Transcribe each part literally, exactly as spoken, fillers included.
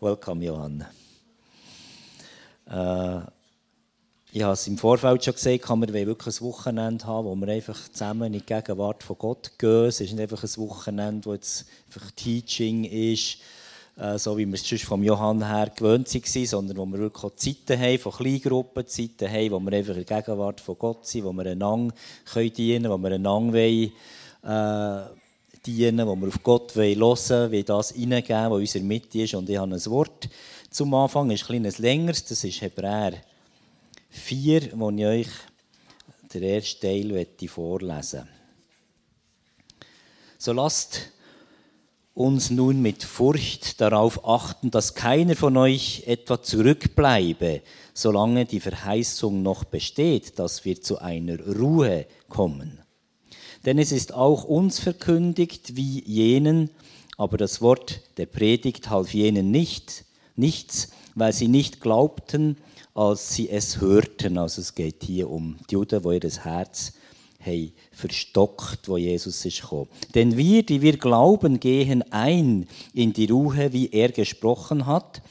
Welcome, Johann. Äh, ich habe es im Vorfeld schon gesagt, wir wollen wirklich ein Wochenende haben, wo wir einfach zusammen in die Gegenwart von Gott gehen. Es ist nicht einfach ein Wochenende, wo jetzt einfach Teaching ist, äh, so wie wir es sonst vom Johann her gewöhnt waren, sondern wo wir wirklich auch Zeiten haben, von Kleingruppen, Zeiten haben, wo wir einfach in der Gegenwart von Gott sind, wo wir einander dienen können, wo wir einander wollen, äh, dienen, wo wir auf Gott hören wollen, wie das hineingeben, was in unserer Mitte ist. Und ich habe ein Wort zum Anfang, das ist ein bisschen längeres, das ist Hebräer vier, wo ich euch den ersten Teil vorlesen möchte. So lasst uns nun mit Furcht darauf achten, dass keiner von euch etwa zurückbleibe, solange die Verheißung noch besteht, dass wir zu einer Ruhe kommen. Denn es ist auch uns verkündigt wie jenen, aber das Wort der Predigt half jenen nicht, nichts, weil sie nicht glaubten, als sie es hörten. Also es geht hier um die Juden, die ihr Herz haben verstockt, wo Jesus ist gekommen. Denn wir, die wir glauben, gehen ein in die Ruhe, wie er gesprochen hat.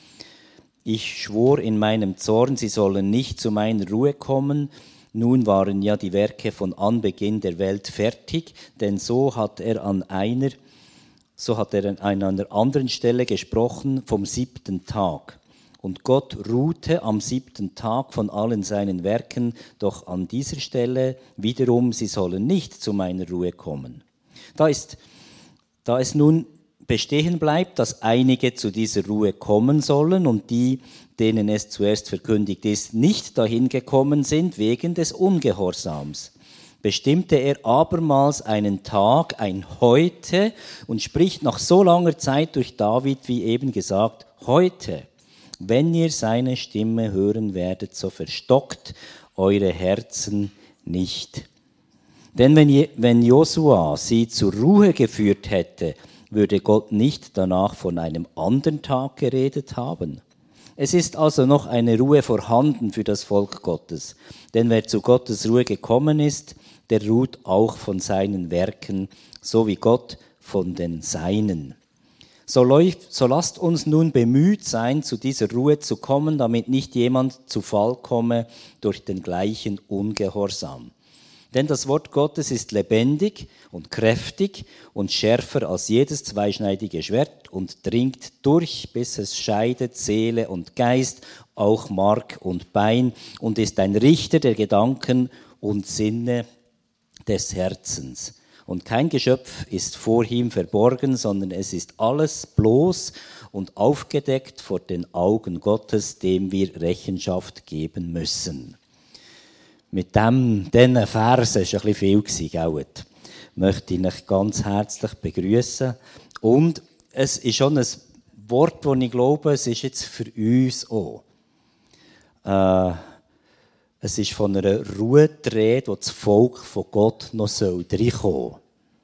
Ich schwor in meinem Zorn, sie sollen nicht zu meiner Ruhe kommen. Nun waren ja die Werke von Anbeginn der Welt fertig, denn so hat er an einer, so hat er an einer anderen Stelle gesprochen vom siebten Tag. Und Gott ruhte am siebten Tag von allen seinen Werken, doch an dieser Stelle wiederum, sie sollen nicht zu meiner Ruhe kommen. Da ist, da es nun bestehen bleibt, dass einige zu dieser Ruhe kommen sollen und die, denen es zuerst verkündigt ist, nicht dahin gekommen sind wegen des Ungehorsams, bestimmte er abermals einen Tag, ein Heute, und spricht nach so langer Zeit durch David, wie eben gesagt, heute, wenn ihr seine Stimme hören werdet, so verstockt eure Herzen nicht. Denn wenn, wenn Josua sie zur Ruhe geführt hätte, würde Gott nicht danach von einem anderen Tag geredet haben. Es ist also noch eine Ruhe vorhanden für das Volk Gottes. Denn wer zu Gottes Ruhe gekommen ist, der ruht auch von seinen Werken, so wie Gott von den Seinen. So, läuft, so lasst uns nun bemüht sein, zu dieser Ruhe zu kommen, damit nicht jemand zu Fall komme durch den gleichen Ungehorsam. Denn das Wort Gottes ist lebendig und kräftig und schärfer als jedes zweischneidige Schwert und dringt durch, bis es scheidet Seele und Geist, auch Mark und Bein, und ist ein Richter der Gedanken und Sinne des Herzens. Und kein Geschöpf ist vor ihm verborgen, sondern es ist alles bloß und aufgedeckt vor den Augen Gottes, dem wir Rechenschaft geben müssen. Mit dem, diesen Versen, das war ein bisschen viel, gell? Möchte ich euch ganz herzlich begrüßen. Und es ist schon ein Wort, das ich glaube, es ist jetzt für uns auch. Äh, es ist von einer Ruhe die Rede, wo das Volk von Gott noch reinkommen soll.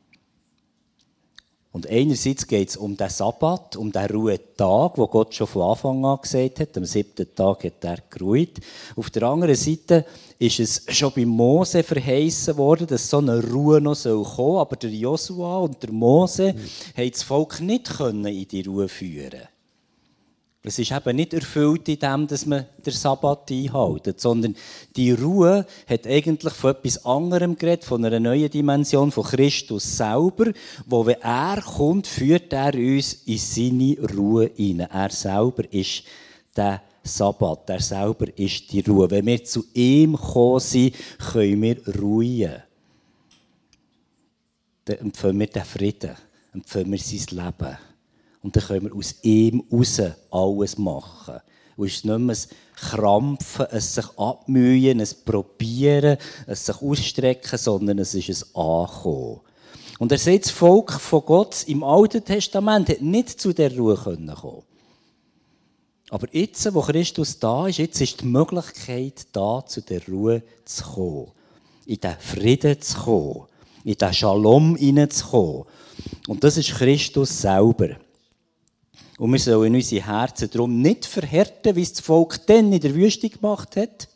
Und einerseits geht es um den Sabbat, um den Ruhetag, wo Gott schon von Anfang an gesagt hat, am siebten Tag hat er geruht. Auf der anderen Seite ist es schon bei Mose verheißen worden, dass so eine Ruhe noch kommen soll, aber der Josua und der Mose mhm. haben das Volk nicht in die Ruhe führen. Es ist eben nicht erfüllt in dem, dass man den Sabbat einhält, sondern die Ruhe hat eigentlich von etwas anderem geredet, von einer neuen Dimension, von Christus selber, wo, wenn er kommt, führt er uns in seine Ruhe hinein. Er selber ist der Sabbat, er selber ist die Ruhe. Wenn wir zu ihm gekommen sind, können wir ruhen. Dann empfangen wir den Frieden, empfangen wir sein Leben. Und dann können wir aus ihm raus alles machen. Und es ist nicht mehr ein Krampfen, ein sich abmühen, ein Probieren, ein sich ausstrecken, sondern es ist ein Ankommen. Und er sagt, das Volk von Gott im Alten Testament hat nicht zu der Ruhe kommen können. Aber jetzt, wo Christus da ist, jetzt ist die Möglichkeit da, zu der Ruhe zu kommen. In den Frieden zu kommen. In den Shalom hineinzukommen. Und das ist Christus selber. Und wir sollen unsere Herzen darum nicht verhärten, wie es das Volk dann in der Wüste gemacht hat,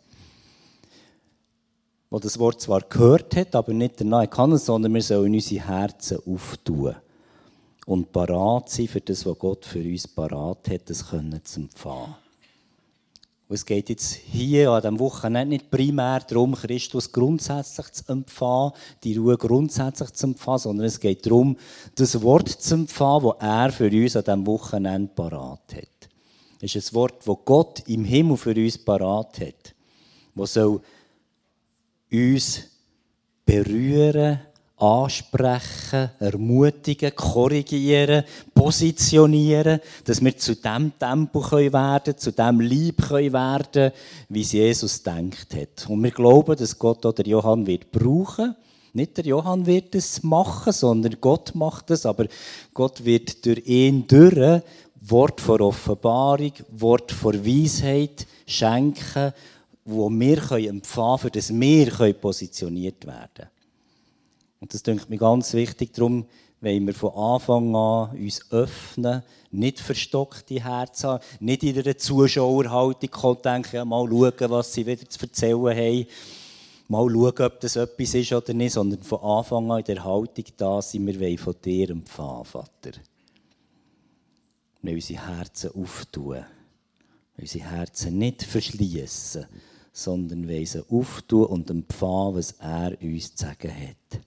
wo das Wort zwar gehört hat, aber nicht danach kann, sondern wir sollen unsere Herzen auftun. und parat sein für das, was Gott für uns parat hat, das können zu empfangen. Und es geht jetzt hier an diesem Wochenende nicht primär darum, Christus grundsätzlich zu empfangen, die Ruhe grundsätzlich zu empfangen, sondern es geht darum, das Wort zu empfangen, das er für uns an diesem Wochenende parat hat. Es ist ein Wort, das Gott im Himmel für uns parat hat, das soll uns berühren, ansprechen, ermutigen, korrigieren, positionieren, dass wir zu dem Tempo werden können, zu dem Lieb werden können, wie es Jesus gedacht hat. Und wir glauben, dass Gott auch den Johann wird brauchen. Nicht der Johann wird es machen, sondern Gott macht es, aber Gott wird durch ihn durch Wort von Offenbarung, Wort von Weisheit schenken, wo wir empfangen können, für das wir positioniert werden können. Und das denke ich mir ganz wichtig, darum wollen wir von Anfang an uns öffnen, nicht verstockte Herzen haben, nicht in einer Zuschauerhaltung kommen und denken, ja, mal schauen, was sie wieder zu erzählen haben, mal schauen, ob das etwas ist oder nicht, sondern von Anfang an in der Haltung da sind, wir wollen von dir empfangen, Vater. Wir wollen unsere Herzen auftun, unsere Herzen nicht verschließen, sondern wollen sie auftun und empfangen, was er uns zu sagen hat.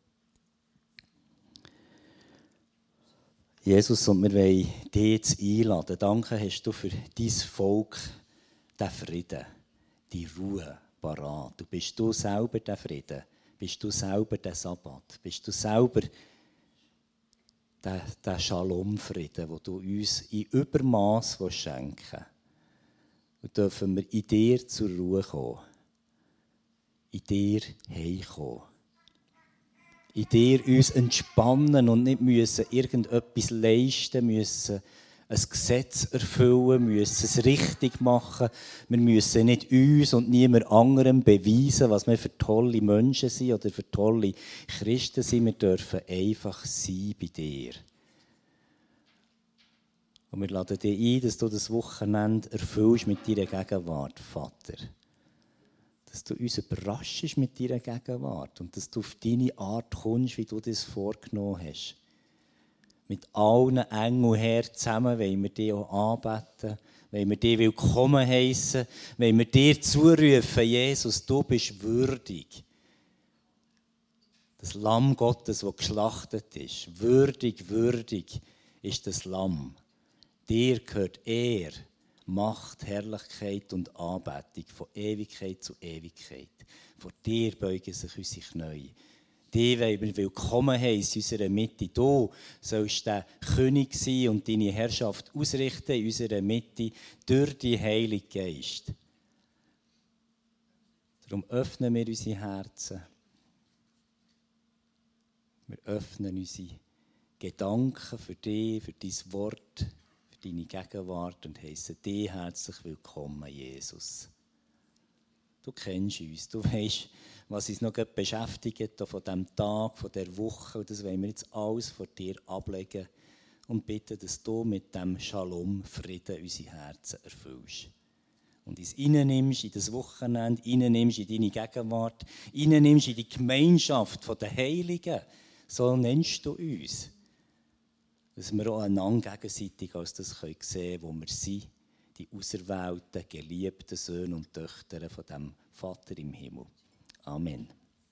Jesus, und wir wollen dich jetzt einladen. Danke hast du für dein Volk den Frieden, die Ruhe parat. Du bist du selber der Frieden, bist du selber der Sabbat, bist du selber der, der Shalom-Frieden, den du uns in Übermaß schenken willst. Und dürfen wir in dir zur Ruhe kommen, in dir heimkommen. In dir uns entspannen und nicht müssen irgendetwas leisten müssen, ein Gesetz erfüllen müssen, es richtig machen. Wir müssen nicht uns und niemand anderem beweisen, was wir für tolle Menschen sind oder für tolle Christen sind. Wir dürfen einfach sein bei dir. Und wir laden dich ein, dass du das Wochenende erfüllst mit deiner Gegenwart, Vater. Dass du uns überraschst mit deiner Gegenwart und dass du auf deine Art kommst, wie du das vorgenommen hast. Mit allen Engeln und Herren zusammen wollen wir dich auch anbeten, wollen wir dich willkommen heissen, wollen wir dir zurufen, Jesus, du bist würdig. Das Lamm Gottes, das geschlachtet ist, würdig, würdig ist das Lamm. Dir gehört Ehre, Macht, Herrlichkeit und Anbetung von Ewigkeit zu Ewigkeit. Vor dir beugen sich unsere Knie. Die wollen wir willkommen heißen in unserer Mitte. Du sollst der König sein und deine Herrschaft ausrichten in unserer Mitte durch den Heiligen Geist. Darum öffnen wir unsere Herzen. Wir öffnen unsere Gedanken für dich, für dein Wort, deine Gegenwart und heissen dich herzlich willkommen, Jesus. Du kennst uns, du weißt, was uns noch beschäftigt von diesem Tag, von dieser Woche. Und das wollen wir jetzt alles vor dir ablegen und bitten, dass du mit dem Shalom, Frieden unsere Herzen erfüllst. Und uns reinnimmst in das Wochenende, reinnimmst in deine Gegenwart, reinnimmst in die Gemeinschaft der Heiligen. So nennst du uns. Dass wir auch einander gegenseitig als das sehen können, wo wir sind, die auserwählten, geliebten Söhne und Töchter von dem Vater im Himmel. Amen.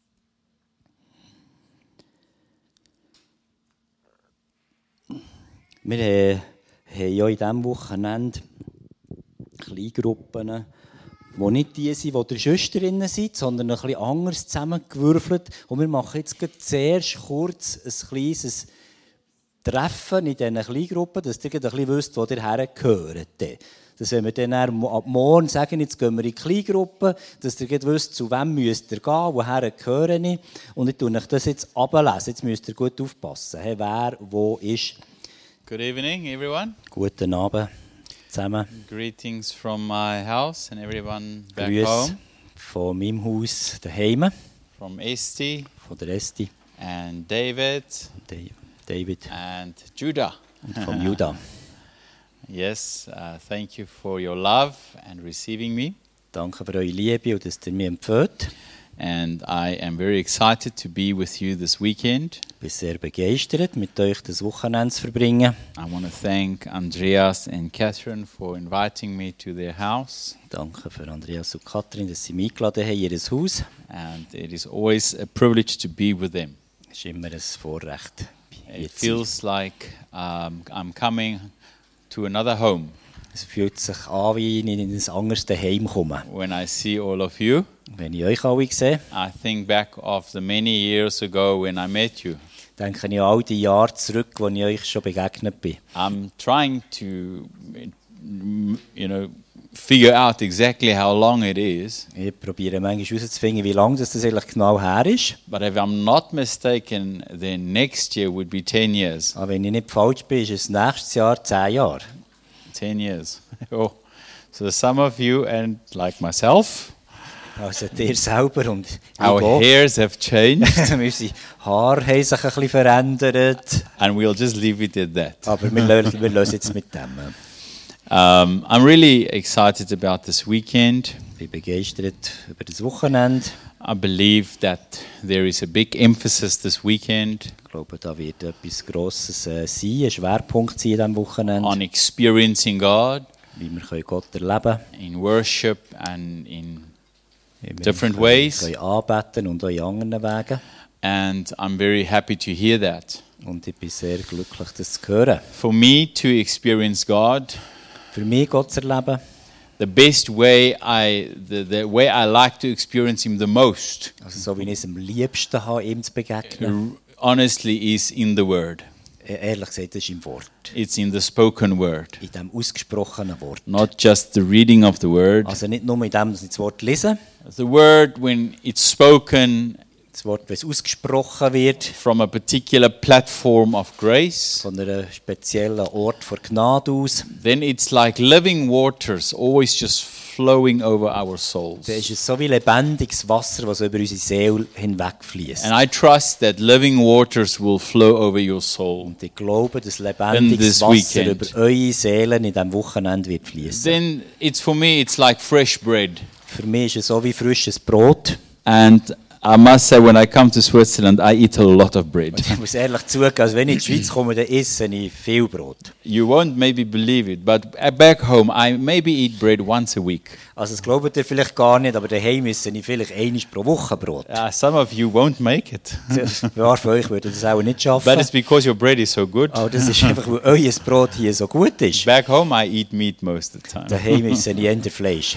Wir äh, haben ja in diesem Wochenende Kleingruppen, die nicht die sind, die der Schwesterinnen sind, sondern ein bisschen anders zusammengewürfelt. Und wir machen jetzt zuerst kurz ein kleines Treffen in diesen Kleingruppen, dass ihr ein bisschen wisst, wo ihr hergehört. Dass wenn wir dann ab morgen sagen, jetzt gehen wir in die Kleingruppe, dass ihr wisst, zu wem müsst ihr gehen, woher gehöre ich. Und ich tue euch das jetzt ablesen. Jetzt müsst ihr gut aufpassen, wer wo ist. Good evening, everyone. Guten Abend zusammen. Greetings from my house and everyone back Grüß home. Von meinem Haus daheim. From Esti. Von der Esti. And David. David. And Judah. Und vom Judah. Yes, uh, thank you for your love and receiving me. Danke für eure Liebe und dass ihr mich empfehlt. And I am very excited to be with you this weekend. Ich bin sehr begeistert, mit euch das Wochenende zu verbringen. I want to thank Andreas and Catherine for inviting me to their house. Danke für Andreas und Katrin, dass sie mich eingeladen haben in ihr Haus. And it is always a privilege to be with them. Es ist immer ein Vorrecht. hier It zu sein. feels like um, I'm coming to another home Es fühlt sich an, wie ich in ein anderes Heim komme. when I see all of you. Wenn ich euch alle sehe, I think back of the many years ago when I met you. denke ich an all die Jahre zurück, wo ich euch schon begegnet bin. I'm trying to, you know, figure out exactly how long it is. Ich probiere manchmal herauszufinden, wie lange das eigentlich genau her ist. But if I'm not mistaken, then next year would be ten years. Aber wenn ich nicht falsch bin, ist es nächstes Jahr zehn Jahre. ten years. Oh. So some of you and like myself, Also ihr selber und ich our auch. hairs have changed, Unsere Haare haben sich ein bisschen verändert. and we'll just leave it at that. Aber wir lösen, wir lösen jetzt mit dem. Um, I'm really excited about this weekend. Ich bin begeistert über das Wochenende. I believe that there is a big emphasis this weekend Ich glaube, da wird etwas Grosses äh, sein, ein Schwerpunkt sein an diesem Wochenende. on experiencing God Wie wir können Gott erleben in worship and in Wie wir different können, ways. können anbeten und auch in anderen Wegen. and I'm very happy to hear that. Und ich bin sehr glücklich, das zu hören. For me to experience God, Für mich Gott zu erleben, the best way I the, the way I like to experience him the most, also so wie ich es am liebsten habe, ihm zu begegnen, honestly, is in the word. äh, ehrlich gesagt, das ist im Wort. It's in the spoken word, In dem ausgesprochenen Wort. not just the reading of the word. Also nicht nur in dem, dass ich das Wort lese, The word, when it's spoken das Wort, wenn es ausgesprochen wird, from a particular platform of grace, von einem speziellen Ort von Gnade aus, then it's like living waters, always just flowing over our souls. dann ist es so wie lebendiges Wasser, das über unsere Seele hinwegfließt. And I trust that living waters will flow over your soul. Und ich glaube, dass In lebendiges this Wasser weekend. über eure Seelen in diesem Wochenende wird fließen. Then it's for me, it's like fresh bread. Für mich ist es so wie frisches Brot. And I must say, when I come to Switzerland, I eat a lot of bread. Ich muss ehrlich zugeben, also wenn ich in die Schweiz komme, dann esse ich viel Brot. You won't maybe believe it, but back home, I maybe eat bread once a week. Also das glaubt ihr vielleicht gar nicht, aber daheim esse ich vielleicht einmal pro Woche Brot. Uh, some of you won't make it. Ein paar von euch würden das auch nicht But schaffen. it's because your bread is so good. Aber das ist einfach, weil euer Brot hier so gut ist. Back home, I eat meat most of the time. Daheim esse ich eher Fleisch.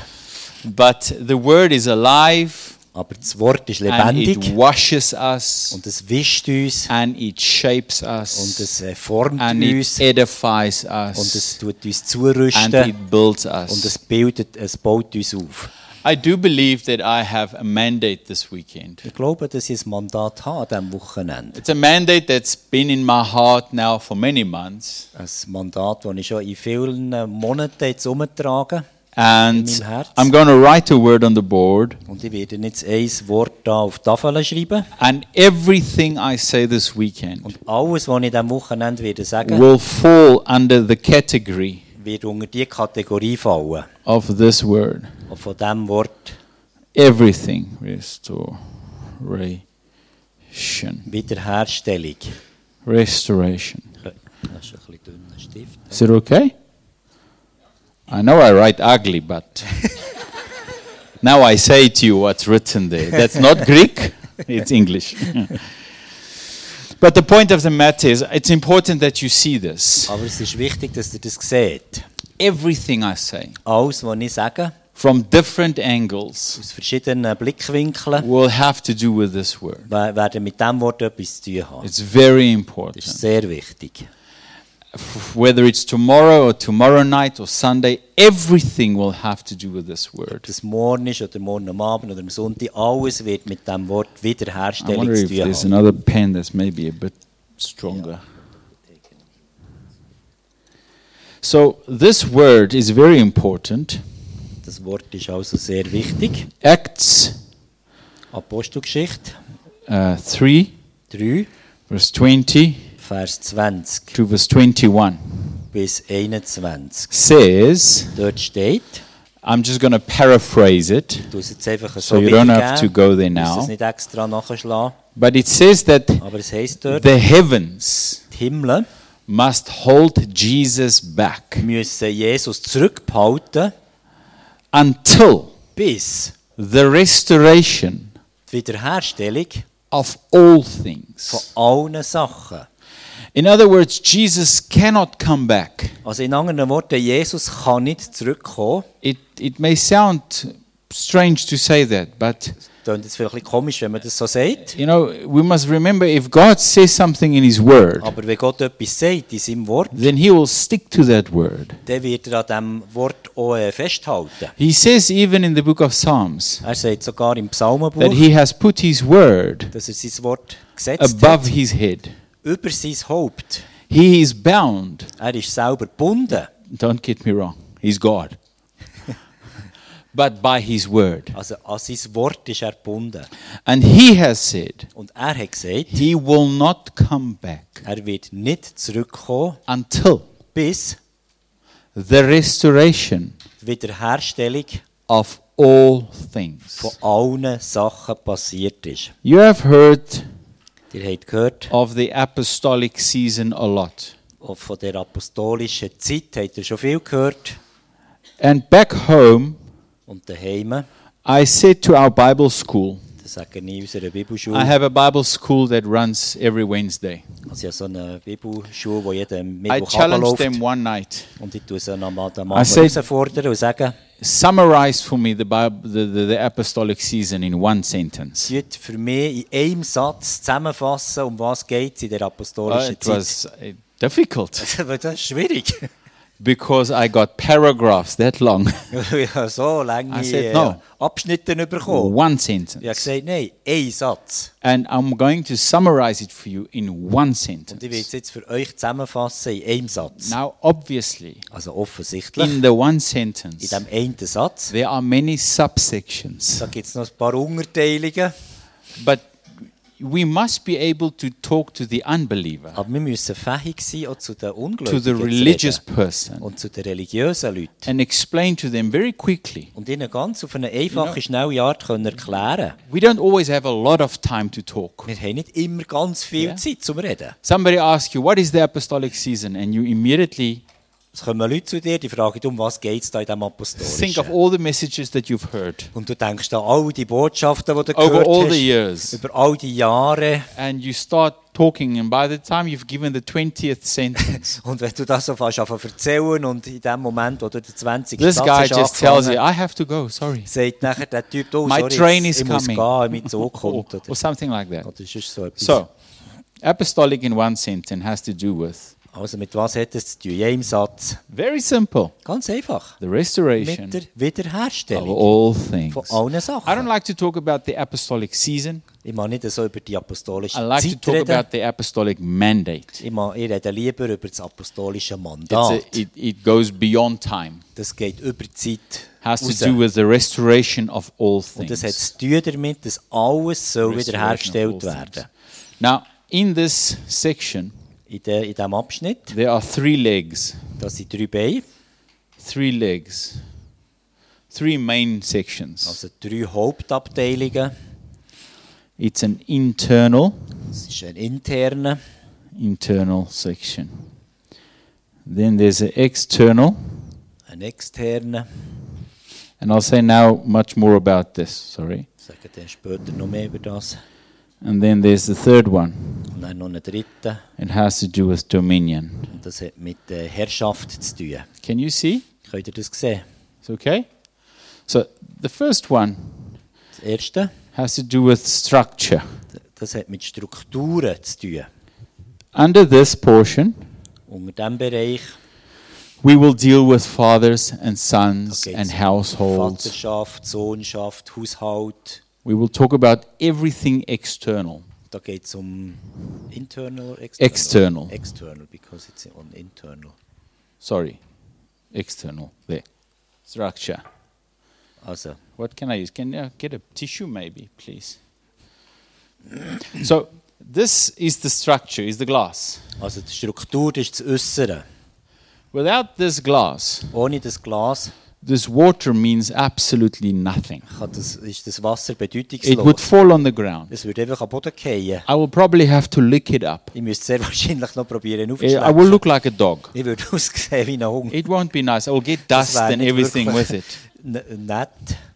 But the word is alive, Aber das Wort ist and it lebendig washes us, und es wischt uns and it shapes und us, es äh, formt and it uns edifies und us, es tut uns and zurüsten it builds und es us. bildet, es baut uns auf. I do believe that I have a mandate this weekend. Ich glaube, dass ich ein Mandat habe an diesem Wochenende. It's a mandate that's been in my heart now for many months. Ein Mandat, das ich schon in vielen äh, Monaten jetzt umtrage. And In meinem Herz. I'm going to write a word on the board. Und ich werde jetzt ein Wort da auf die Tafel schreiben. And everything I say this weekend Und alles, was ich diesem Wochenende werde sagen, will fall under the category wird unter die Kategorie fallen. of this word. Und von diesem Wort Everything. Restoration. Wiederherstellung. Restoration. Das ist ein bisschen dünner Stift. Is it okay? I know I write ugly, but now I say to you what's written there. That's not Greek, it's English. But the point of the matter is, it's important that you see this. Aber es ist wichtig, dass ihr das seht. Everything I say, Alles, was ich sage, from different angles, aus verschiedenen Blickwinkeln, will have to do with this word. we- werden mit diesem Wort etwas zu tun haben. It's very Das important. ist sehr wichtig. F- Whether it's tomorrow or tomorrow night or Sunday, everything will have to do with this Ob word. das morgen ist oder morgen am Abend oder am Sonntag, alles wird mit dem Wort I Wiederherstellung wonder zu if tun there's haben. another pen that's maybe a bit stronger. So this word is very important. Das Wort ist also sehr wichtig. Acts Apostelgeschichte uh, three, drei, verse twenty Vers zwanzig to verse twenty-one bis einundzwanzig. says, Dort steht, I'm just going to paraphrase it, Ich tue es jetzt einfach so so you don't have to wiedergeben. go there Ich muss es now. nicht extra nachschlagen. But it says that Aber es heisst dort, the heavens die Himmel must hold Jesus back müssen Jesus zurückbehalten, until bis the restoration die Wiederherstellung of all von things. allen Sachen. In other words, Jesus cannot come back. Also in anderen Worten, Jesus kann nicht zurückkommen. It, it may sound strange to say that, but Das klingt jetzt vielleicht ein bisschen komisch, wenn man das so sagt. you know, we must remember if God says something in His Word, Aber wenn Gott etwas sagt in seinem Wort, then He will stick to that word. dann wird er an diesem Wort auch äh, festhalten. He says even in the book of Psalms Er sagt sogar im that Psalmenbuch, He has put His word dass er sein Wort gesetzt above hat, His head. über sein Haupt. He is bound. Er ist selber gebunden. Don't get me wrong. He's God. But by His word. Also an sein Wort ist er gebunden. And He has said Und er hat gesagt, He will not come back er wird nicht zurückkommen, until bis the restoration die Wiederherstellung of all things. von allen Sachen passiert ist. You have heard Ihr habt gehört, of the apostolic season a lot. auch von der apostolischen Zeit habt ihr schon viel gehört. And back home, Und daheim, I said to our Bible school, das sagen ich in unserer I Bibelschule, have a Bible school that runs every Wednesday. also ich habe so eine Bibelschule, die jeden I Mittwoch challenged abläuft. them one night. Und ich tue sie am Abend I said- herausfordern und sagen, Summarize for me the, Bible, the, the, the apostolic season in one sentence. sie wird für mich in einem Satz zusammenfassen, um was geht es in der Uh, apostolischen it Zeit. was uh, difficult Weil das ist schwierig. because I got paragraphs that long. Ich habe so lange I said äh, no. Abschnitte bekommen. One Ich habe sentence. gesagt, nein, ein Satz. And I'm going to summarize it for you in one Und ich will sentence. es jetzt für euch zusammenfassen in einem Satz. Now, obviously, Also offensichtlich, in the one in sentence, diesem einen Satz, there are many subsections. da gibt es noch ein paar Unterteilungen. But we must be able to talk to the unbeliever, Aber wir müssen fähig sein, auch zu den to Ungläubigen the zu religious reden. person, Und zu den religiösen Leuten. and explain to them very quickly. Und ihnen ganz auf eine einfache, schnelle Art können erklären. We don't always have a lot of time to talk. Wir haben nicht immer ganz viel Ja. Zeit zum Reden. Somebody asks you, what is the apostolic season? And you immediately Es kommen Leute zu dir, die fragen, um was geht es da in diesem think of Apostolischen? all the messages that you've heard Und du denkst an all die Botschaften, die du over gehört all hast, the years. über all die Jahre. And you start talking, and by the time you've given the twentieth sentence, Und wenn du das so fast anfängst zu erzählen und in dem Moment, wo du den zwanzigsten this Satz guy hast just tells you, angefangen, I have to go, sorry. sagt nachher der Typ, oh, My sorry, train jetzt, is ich muss coming. gehen, mein Zug Or, kommt. or Oder, something like that. oder ist so etwas. So, apostolic in one sentence has to do with, Also mit was hat es zu tun? In einem Satz. very simple, Ganz einfach. the restoration Mit der of Wiederherstellung all things. von allen I Sachen. don't like to talk about the apostolic season. Ich mag nicht so über die apostolische I like to Zeit talk reden. about the apostolic mandate. Ich, mag, ich rede lieber über das apostolische It's Mandat. a, it, it goes beyond time. Das geht über die Zeit Has to raus. do with the restoration of all Und das hat things. zu tun damit, dass alles soll Restoration wiederhergestellt of all werden. things. Now, in this section, In, de, in diesem Abschnitt, there are three legs. das sind drei Beine, Three legs. Three main sections. also drei Hauptabteilungen. It's an internal, Das ist ein interner, internal section. Then there's an external, ein externer. and I'll say now much more about this, sorry. Ich sage dann später noch mehr über das. And then there's the third one. Und dann noch einen dritten. It has to do with dominion. Und das hat mit der Herrschaft zu tun. Can you see? Könnt ihr das sehen? It's okay? So the first one Das erste, has to do with structure. das hat mit Strukturen zu tun. Under this portion, Unter diesem Bereich we will deal with fathers and sons da and geht's um households. Vaterschaft, Sohnschaft, Haushalt. We will talk about everything external. Da geht es um internal or external? External. External, because it's on internal. Sorry, external. There. Structure. Also, What can I use? Can I get a tissue maybe, please? So this is the structure, is the glass. also die Struktur das ist das Äußere. Without this glass, Ohne das Glas this water means absolutely nothing. kann das, ist das Wasser It would bedeutungslos. fall on the ground. Es würde einfach am Boden fallen. I will probably have to lick it up. Ich müsste sehr wahrscheinlich noch probieren I will aufzuschlecken. look like a dog. Ich würde aussehen wie ein Hund. It won't be nice. I will get Das dust wäre and nicht everything with wirklich it. n- nett.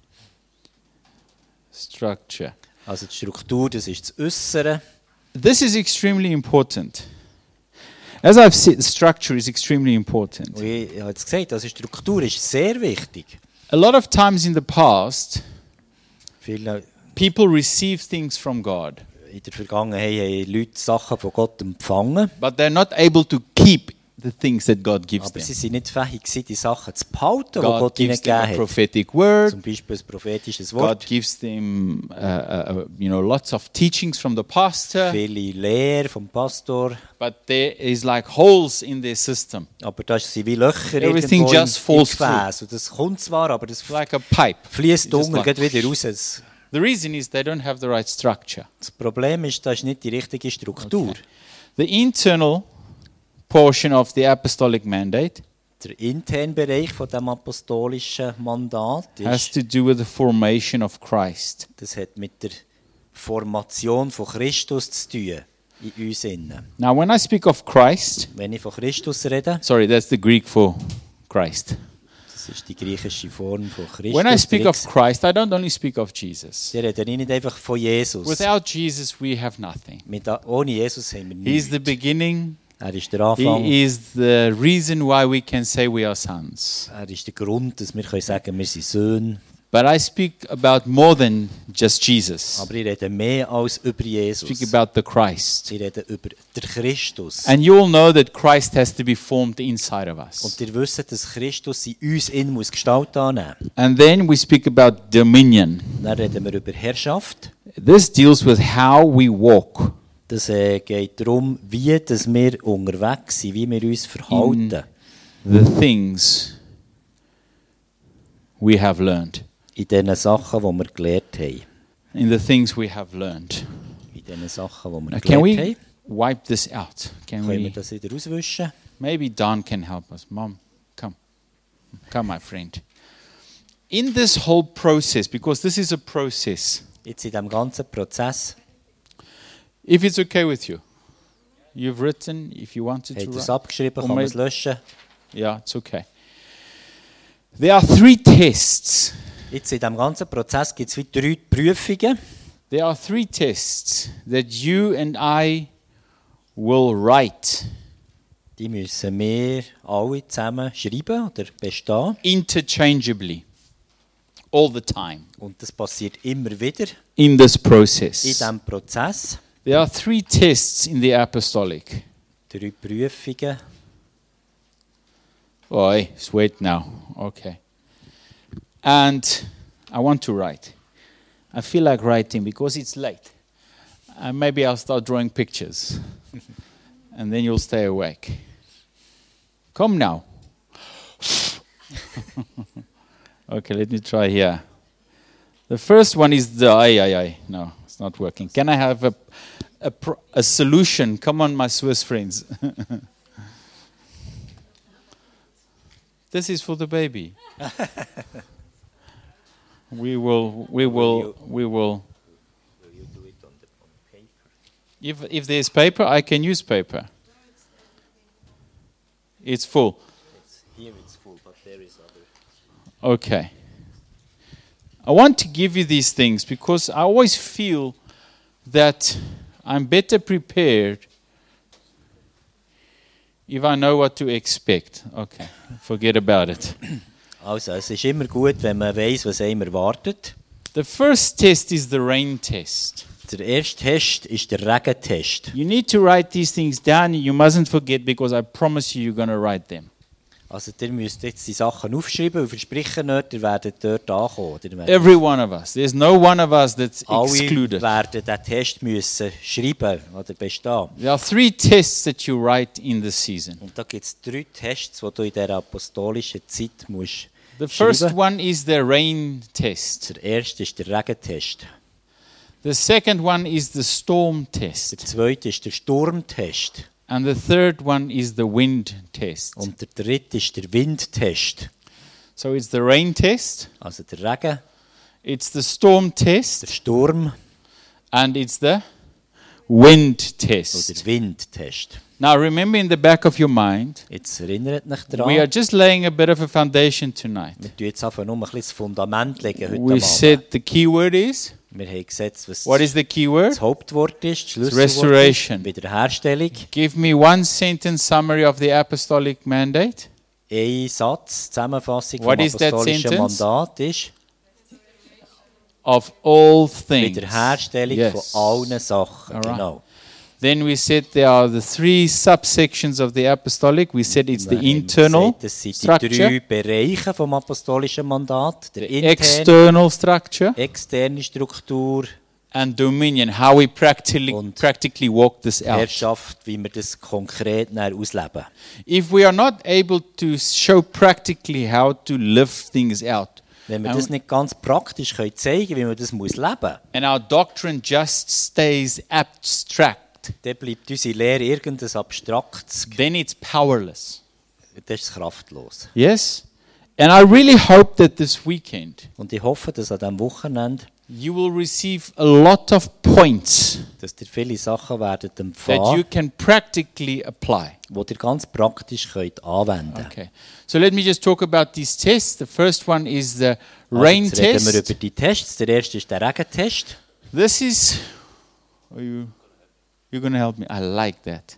Structure. Also die Struktur, das ist das Äußere. This is extremely important. As I've said, structure is extremely important. Und ich, ich habe jetzt gesagt, also Struktur ist sehr wichtig. A lot of times in the past, Viele people receive things from God, in der Vergangenheit haben Leute Sachen von Gott empfangen, but they're not able to keep the things that God gives aber them. sie sind nicht fähig gewesen, die Sachen zu behalten, die God Gott ihnen gives them a gegeben hat. prophetic word. Zum Beispiel ein prophetisches God Wort, gives them, uh, uh, uh, you know, lots of teachings from the pastor, viele Lehre vom Pastor, but there is like holes in their system, aber da sind wie Löcher Everything irgendwo im, just im falls Gefäß. Und das kommt zwar, aber das like a pipe. fließt Just unten like- geht wieder raus. Das The reason is they don't have the right structure. das Problem ist, da ist nicht die richtige Struktur. Okay. The internal portion of the apostolic mandate Der interne Bereich von dem apostolischen Mandat has ist, to do with the formation of Christ. das hat mit der Formation von Christus zu tun in uns innen. Now, when I speak of Christ, Wenn ich von Christus rede, sorry, that's the Greek for Christ. das ist die griechische Form von Christus. When I speak der of Christ, I don't only speak of Jesus. Sie reden nicht einfach von Jesus. Without Jesus, we have nothing. Mit, ohne Jesus haben wir He's the nichts. beginning. Er ist der Anfang. He is the reason why we can say we are sons. Er ist der Grund, dass wir können sagen, wir sind Söhne. But I speak about more than just Jesus. Aber ich rede mehr als über I Jesus. speak about the Christ. Ich rede über den Christus. And you all know that Christ has to be formed inside of us. Und ihr wisst, dass Christus in uns in muss Gestalt annehmen. And then we speak about dominion. Dann reden wir über Herrschaft. This deals with how we walk Das äh, geht darum, wie dass wir unterwegs sind, wie wir uns verhalten the things we have learned. in den Sachen, die wir gelernt haben. In the things we have learned. In den Sachen, die wir Now, can gelernt we haben. wipe this out? Can Können wir we? das wieder auswischen? Maybe Don can help us. Mom, come. Come, my friend. In this whole process, because this is a process, Jetzt in diesem ganzen Prozess, if it's okay with you, you've written, if you wanted habt to ihr es write. abgeschrieben, Or kann man es maybe- löschen. Yeah, it's okay. There are three tests. Jetzt in diesem ganzen Prozess gibt es wie drei Prüfungen. There are three tests that you and I will write Die müssen wir alle zusammen schreiben oder bestehen. interchangeably all the time Und das passiert immer wieder in this in process. diesem Prozess. There are three tests in the apostolic. Drei Prüfungen. Oh, hey, it's wait now. Okay. And I want to write. I feel like writing because it's late. And maybe I'll start drawing pictures. And then you'll stay awake. Come now. Okay, let me try here. The first one is the ay ay ay. No, it's not working. Can I have a a, pro- a solution? Come on, my Swiss friends. This is for the baby. we will, we will, we will. If if there's paper, I can use paper. It's full. Here it's full, but there is other. Okay. I want to give you these things because I always feel that I'm better prepared if I know what to expect. Okay, forget about it. Also, es ist immer gut, wenn man weiss, was einem erwartet. The first test is the rain test. Der erste Test ist der Regentest. You need to write these things down. You mustn't forget because I promise you you're going to write them. Also, ihr müsst jetzt die Sachen aufschreiben und versprechen nicht, ihr werdet dort ankommen. Ihr werdet Every one of us. There's no one of us that's alle excluded. werden diesen Test müssen schreiben oder bestehen. There are three tests that you write in the season. Und da gibt es drei Tests, die du in dieser apostolischen Zeit musst The first schreiben. one is the rain test. Der erste ist der Regentest. The second one is the storm Der test. zweite ist der Sturmtest. And the third one is the wind test. Und der dritte ist der Windtest. So it's the rain test, Also der Regen, it's the storm der test, Sturm and it's the wind oder test. der Windtest. Now remember in the back of your mind, Jetzt erinnert euch we are daran, just laying a bit of a foundation tonight. wir tun jetzt einfach nur ein bisschen das Fundament legen heute We Abend. said the key word is, Wir haben gesetzt, was what is the key word? das Hauptwort ist, das Schlüsselwort Restoration. ist, Wiederherstellung. Give me one sentence summary of the apostolic mandate. Ein Satz, Zusammenfassung vom What is that apostolischen sentence? Mandat ist Of all things. Wiederherstellung Yes. von allen Sachen. Alright. Genau. Then we said there are the three subsections of the apostolic. We said it's the Wir haben internal gesagt, Das sind die structure, drei Bereiche vom apostolischen Mandat. Der interne, external structure, externe Struktur, and dominion, how we practically, Und practically walk this out. Herrschaft, wie wir das konkret dann ausleben. If we are not able to show practically how to live things out, Wenn wir And- das nicht ganz praktisch können zeigen, wie man das muss leben muss, and our doctrine just stays abstract, dann bleibt unsere Lehre irgendein abstraktes, then it's powerless. das ist kraftlos. Yes? And I really hope that this weekend Und ich hoffe, dass an diesem Wochenende, you will receive a lot of points dass ihr viele Sachen werdet that you empfangen, can practically apply. die ihr ganz praktisch könnt anwenden könnt. Okay. So let me just talk about these tests. The first one is the Also rain jetzt reden wir test. über die Tests. Der erste ist der Regentest. This is are you you're going to help me. I like that.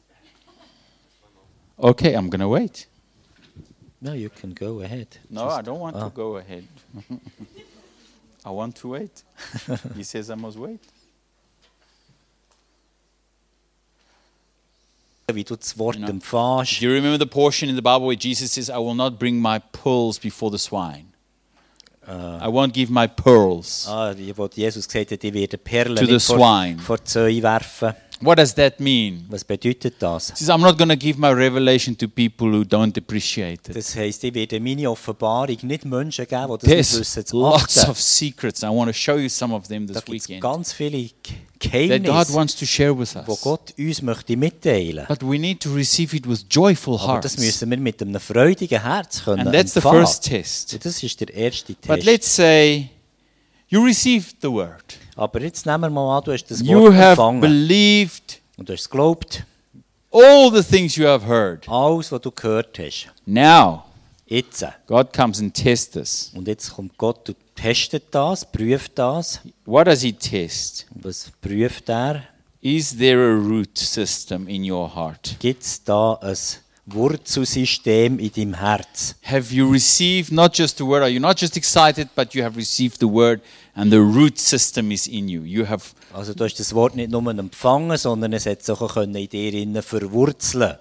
Okay, I'm going to wait. No, you can go ahead. No, I don't want Ah. to go ahead. I want to wait. He says I must wait. Wie du das Wort No. empfängst. Do you remember the portion in the Bible where Jesus says, I will not bring my pearls before the swine? I won't give my pearls. Ah, wie wo Jesus gesagt hat, ich werde Perlen To the nicht vor, swine. vor die Zäune werfen. What does that mean? Was bedeutet das? He says, I'm not going to give my revelation to people who don't appreciate it. Das heisst, ich werde meine Offenbarung nicht Menschen geben, die das nicht There's wissen zu lots achten. of secrets. I want to show you some of them Da this gibt es weekend ganz viele that God Geheimnisse, wants to share with die us. Gott uns möchte mitteilen. But we need to receive it with joyful Aber das hearts. müssen wir mit einem freudigen Herz können And that's the empfangen. first test. Und das ist der erste But Test. let's say you received the word. Aber jetzt nehmen wir mal an, du hast das You Wort have empfangen believed und du hast es geglaubt. all the things you have heard. Alles, was du gehört hast. Now, Jetzt. God comes and tests us. Und jetzt kommt Gott und testet das, prüft das. What does He test? Was prüft er? Is there a root system in your heart? Gibt es da ein Wurzelsystem in deinem Herz? Have you received not just the word? Are you not just excited, but you have received the word and the root system is in you? You have Also du hast das Wort nicht nur empfangen, sondern es hat auch können in dir innen verwurzeln.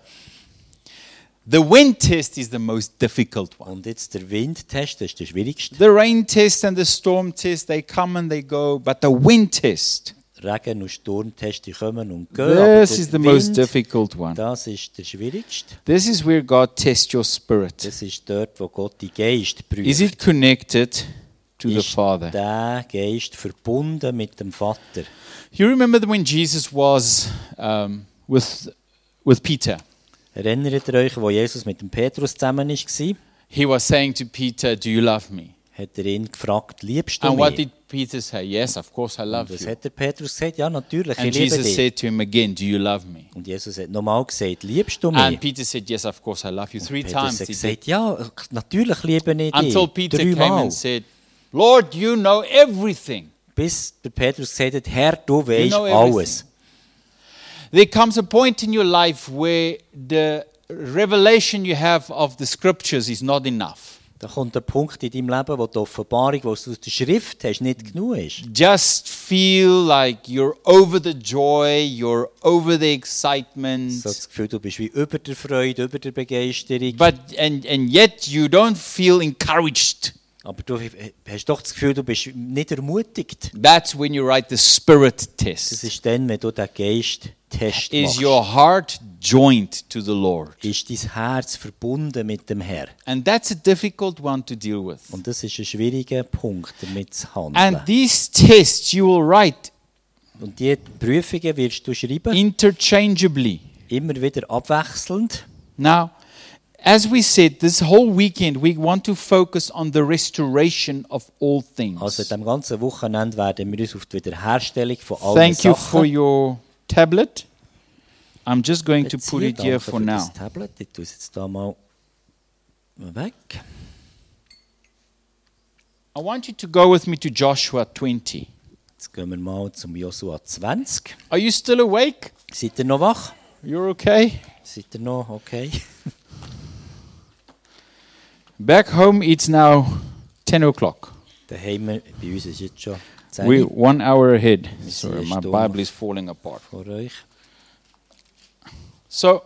the wind test is the most difficult one. Und jetzt der Windtest, das ist der schwierigste. The rain test and the storm test, they come and they go, but the wind test, Regen- und Sturmtest, die kommen und gehen. aber this der is the most Wind, difficult one. das ist der schwierigste. This is where God tests your spirit. Das ist dort, wo Gott die Geist prüft. Is it connected to the Ist Father? der Geist verbunden mit dem Vater? You remember when Jesus was um, with, with Peter? Erinnert ihr euch, wo Jesus mit dem Petrus zusammen war? He was saying to Peter, do you love me? Hat er ihn gefragt, liebst du And what mich? did Peter say? Yes, of course I love Und was you. hat der Petrus gesagt? Ja, natürlich, And ich liebe Jesus dich. said to him again, do you love me? Und Jesus hat nochmal gesagt, liebst du And mich? Peter said, yes, of course I love you. Three Petrus times hat he did. gesagt, ja, natürlich liebe ich dich. Until Peter came Dreimal. and said, Lord, you know everything. Bis der Petrus gesagt hat, Herr, du You weißt know alles. everything. There comes a point in your life where the revelation you have of the scriptures is not enough. Da kommt ein Punkt in deinem Leben, wo die Offenbarung, die du aus der Schrift hast, nicht genug ist. Just feel like you're over the joy, you're over the excitement, So das Gefühl, du bist wie über der Freude, über der Begeisterung. but and, and yet you don't feel encouraged. Aber du hast doch das Gefühl, du bist nicht ermutigt. That's when you write the spirit Das test. ist dann, wenn du den Geist-Test Is machst. your heart joined to the Lord? Ist dein Herz verbunden mit dem Herrn? And that's a difficult one to deal with. Und das ist ein schwieriger Punkt, damit zu handeln. And these tests you will write Und diese Prüfungen wirst du schreiben, interchangeably. immer wieder abwechselnd. Now, as we said, this whole weekend we want to focus on the restoration of all things. Also, dem ganzen Wochenende werden wir uns auf die Wiederherstellung von allen Thank you for Sachen your tablet. I'm just going to put beziehen. it here Danke for für now. das Tablet. Ich tue es jetzt da mal weg. I want you to go with me to Joshua twenty. Jetzt gehen wir mal zum Josua zwanzig. Are you still awake? Seid ihr noch wach? You're okay? Seid ihr noch okay? Back home it's now ten o'clock. Daheim bei uns ist jetzt schon We're zehn one hour ahead. Wir Sorry, sind my eine Stunde Bible is falling apart. vor euch. So,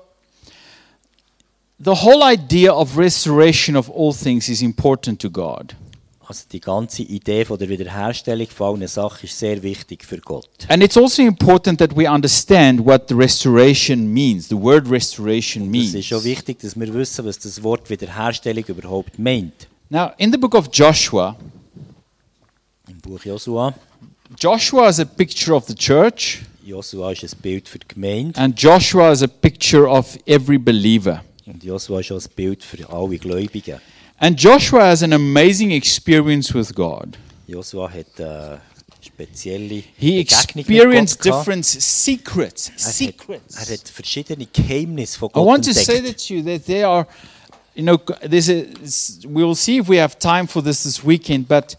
the whole idea of restoration of all things is important to God. Also die ganze Idee von der Wiederherstellung von allen Sachen ist sehr wichtig für Gott. And it's also important that we understand what the restoration means, the word restoration Es means. ist schon wichtig, dass wir wissen, was das Wort Wiederherstellung überhaupt meint. Now, in the book of Joshua, Im Buch Josua. Joshua is a picture of the church, Josua ist ein Bild für die Gemeinde and Joshua is a picture of every believer. und Josua ist auch ein Bild für alle Gläubigen. And Joshua has an amazing experience with God. Josua hat äh, spezielle He Begegnung mit experienced Gott gehabt. different secrets. Er hat, Secrets. er hat verschiedene Geheimnisse von I Gott want to say entdeckt. that to you that there are, you know, there's a, we'll see if we have time for this this weekend, but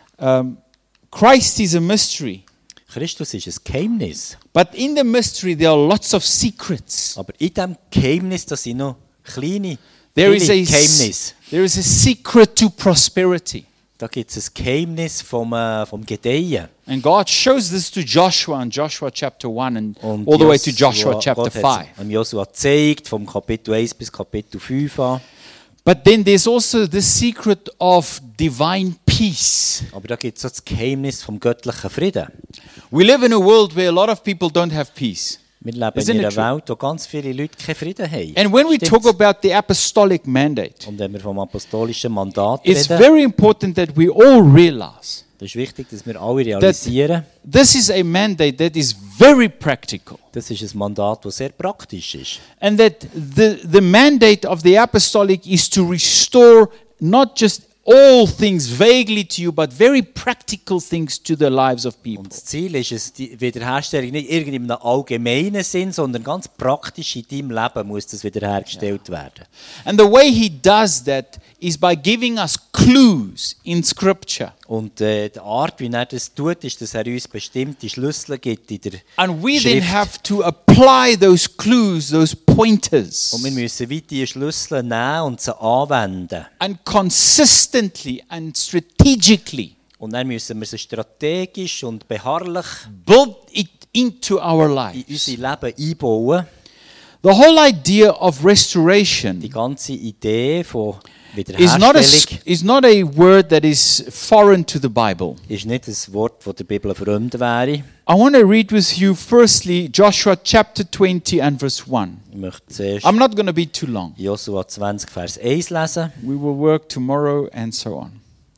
um, Christ is a mystery. Christus ist ein Geheimnis, But in the mystery there are lots of secrets. aber in diesem Geheimnis da sind noch kleine, There is viele a, Geheimnisse. there is a secret to prosperity. Da gibt es ein Geheimnis vom, äh, vom Gedeihen. And God shows this to Joshua in Joshua chapter one and Und all the way to Josua- Joshua chapter Gott hat's five. am Josua gezeigt, vom Kapitel eins bis Kapitel fünf an. But then there's also the secret of divine peace. Aber da gibt es so das Geheimnis vom göttlichen Frieden. We live in a world where a lot of people don't have peace. Wir leben Isn't in it einer true? Welt, wo ganz viele Leute keinen Frieden haben. And when we Stimmt's? talk about the apostolic mandate, Und wenn wir vom apostolischen Mandat it's reden, very important that we all realize das ist wichtig, dass wir alle realisieren, this is a mandate that is very practical. das ist ein Mandat, das sehr praktisch ist. And that the, the mandate of the apostolic is to restore not just all things vaguely to you, but very practical things to the lives of people. Und das Ziel ist es, die Wiederherstellung nicht irgendwie in einem allgemeinen Sinn, sondern ganz praktisch in deinem Leben muss das wiederhergestellt werden. And the way he does that is by giving us clues in Scripture. Und äh, die Art, wie er das tut, ist, dass er uns bestimmte Schlüssel gibt in der And we then Schrift. have to apply those clues, those pointers, Und wir müssen wie diese Schlüssel nehmen und sie anwenden. and consistently and strategically Und dann müssen wir sie strategisch und beharrlich build it into our in lives. unser Leben einbauen. The whole idea of restoration Die ganze Idee von is not a, Wiederherstellung is not a word that is foreign to the Bible. ist nicht ein Wort, das der Bibel fremd wäre. I want to read with you firstly Joshua chapter twenty and verse one. Ich möchte zuerst I'm not going to be too long. Josua zwanzig, Vers eins lesen. We will work tomorrow and so on.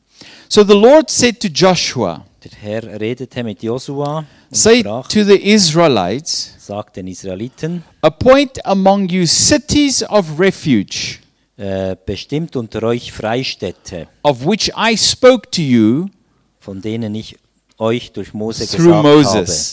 So the Lord said to Joshua, Der Herr redete mit Josua und say sprach, to the Israelites, sagt den Israeliten, appoint among you cities of refuge, äh, bestimmt unter euch Freistädte, of which I spoke to you von denen ich euch durch Mose through gesagt Moses.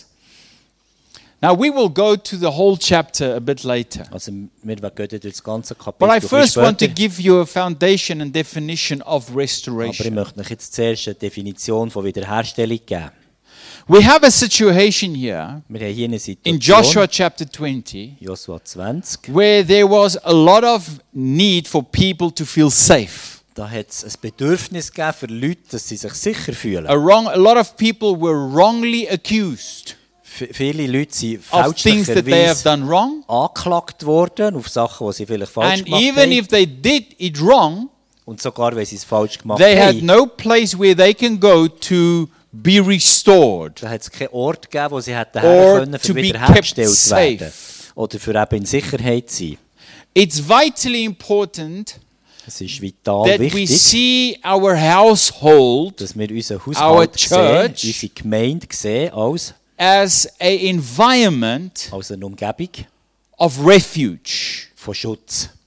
Now we will go to the whole chapter a bit later. habe. Also wir gehen durch das ganze But Kapitel I ein bisschen first want to später. give you a foundation and definition of Aber ich restoration. möchte euch jetzt zuerst eine Definition von Wiederherstellung geben. We have a situation here Wir haben hier eine in Situation, Joshua chapter twenty Josua zwanzig, where there was a lot of need for people to feel safe. da hat es ein Bedürfnis gegeben für Leute, dass sie sich sicher fühlen. A, wrong, a lot of people were wrongly accused F- viele Leute sind of things that they have fälschlicherweise done wrong. angeklagt worden auf Sachen, die sie vielleicht falsch And gemacht even haben. if they did it wrong, Und sogar, wenn sie es falsch gemacht they had haben, no place where they can go to be restored da hat es keinen Ort gegeben, wo sie hätten or her können, to für be wiederhergestellt kept werden. safe. Oder für eben in Sicherheit zu sein. It's vitally important Es ist vital that we wichtig, see our household dass wir unseren Our Haushalt sehen, church unsere Gemeinde sehen als, as a environment als eine Umgebung of refuge. von Schutz.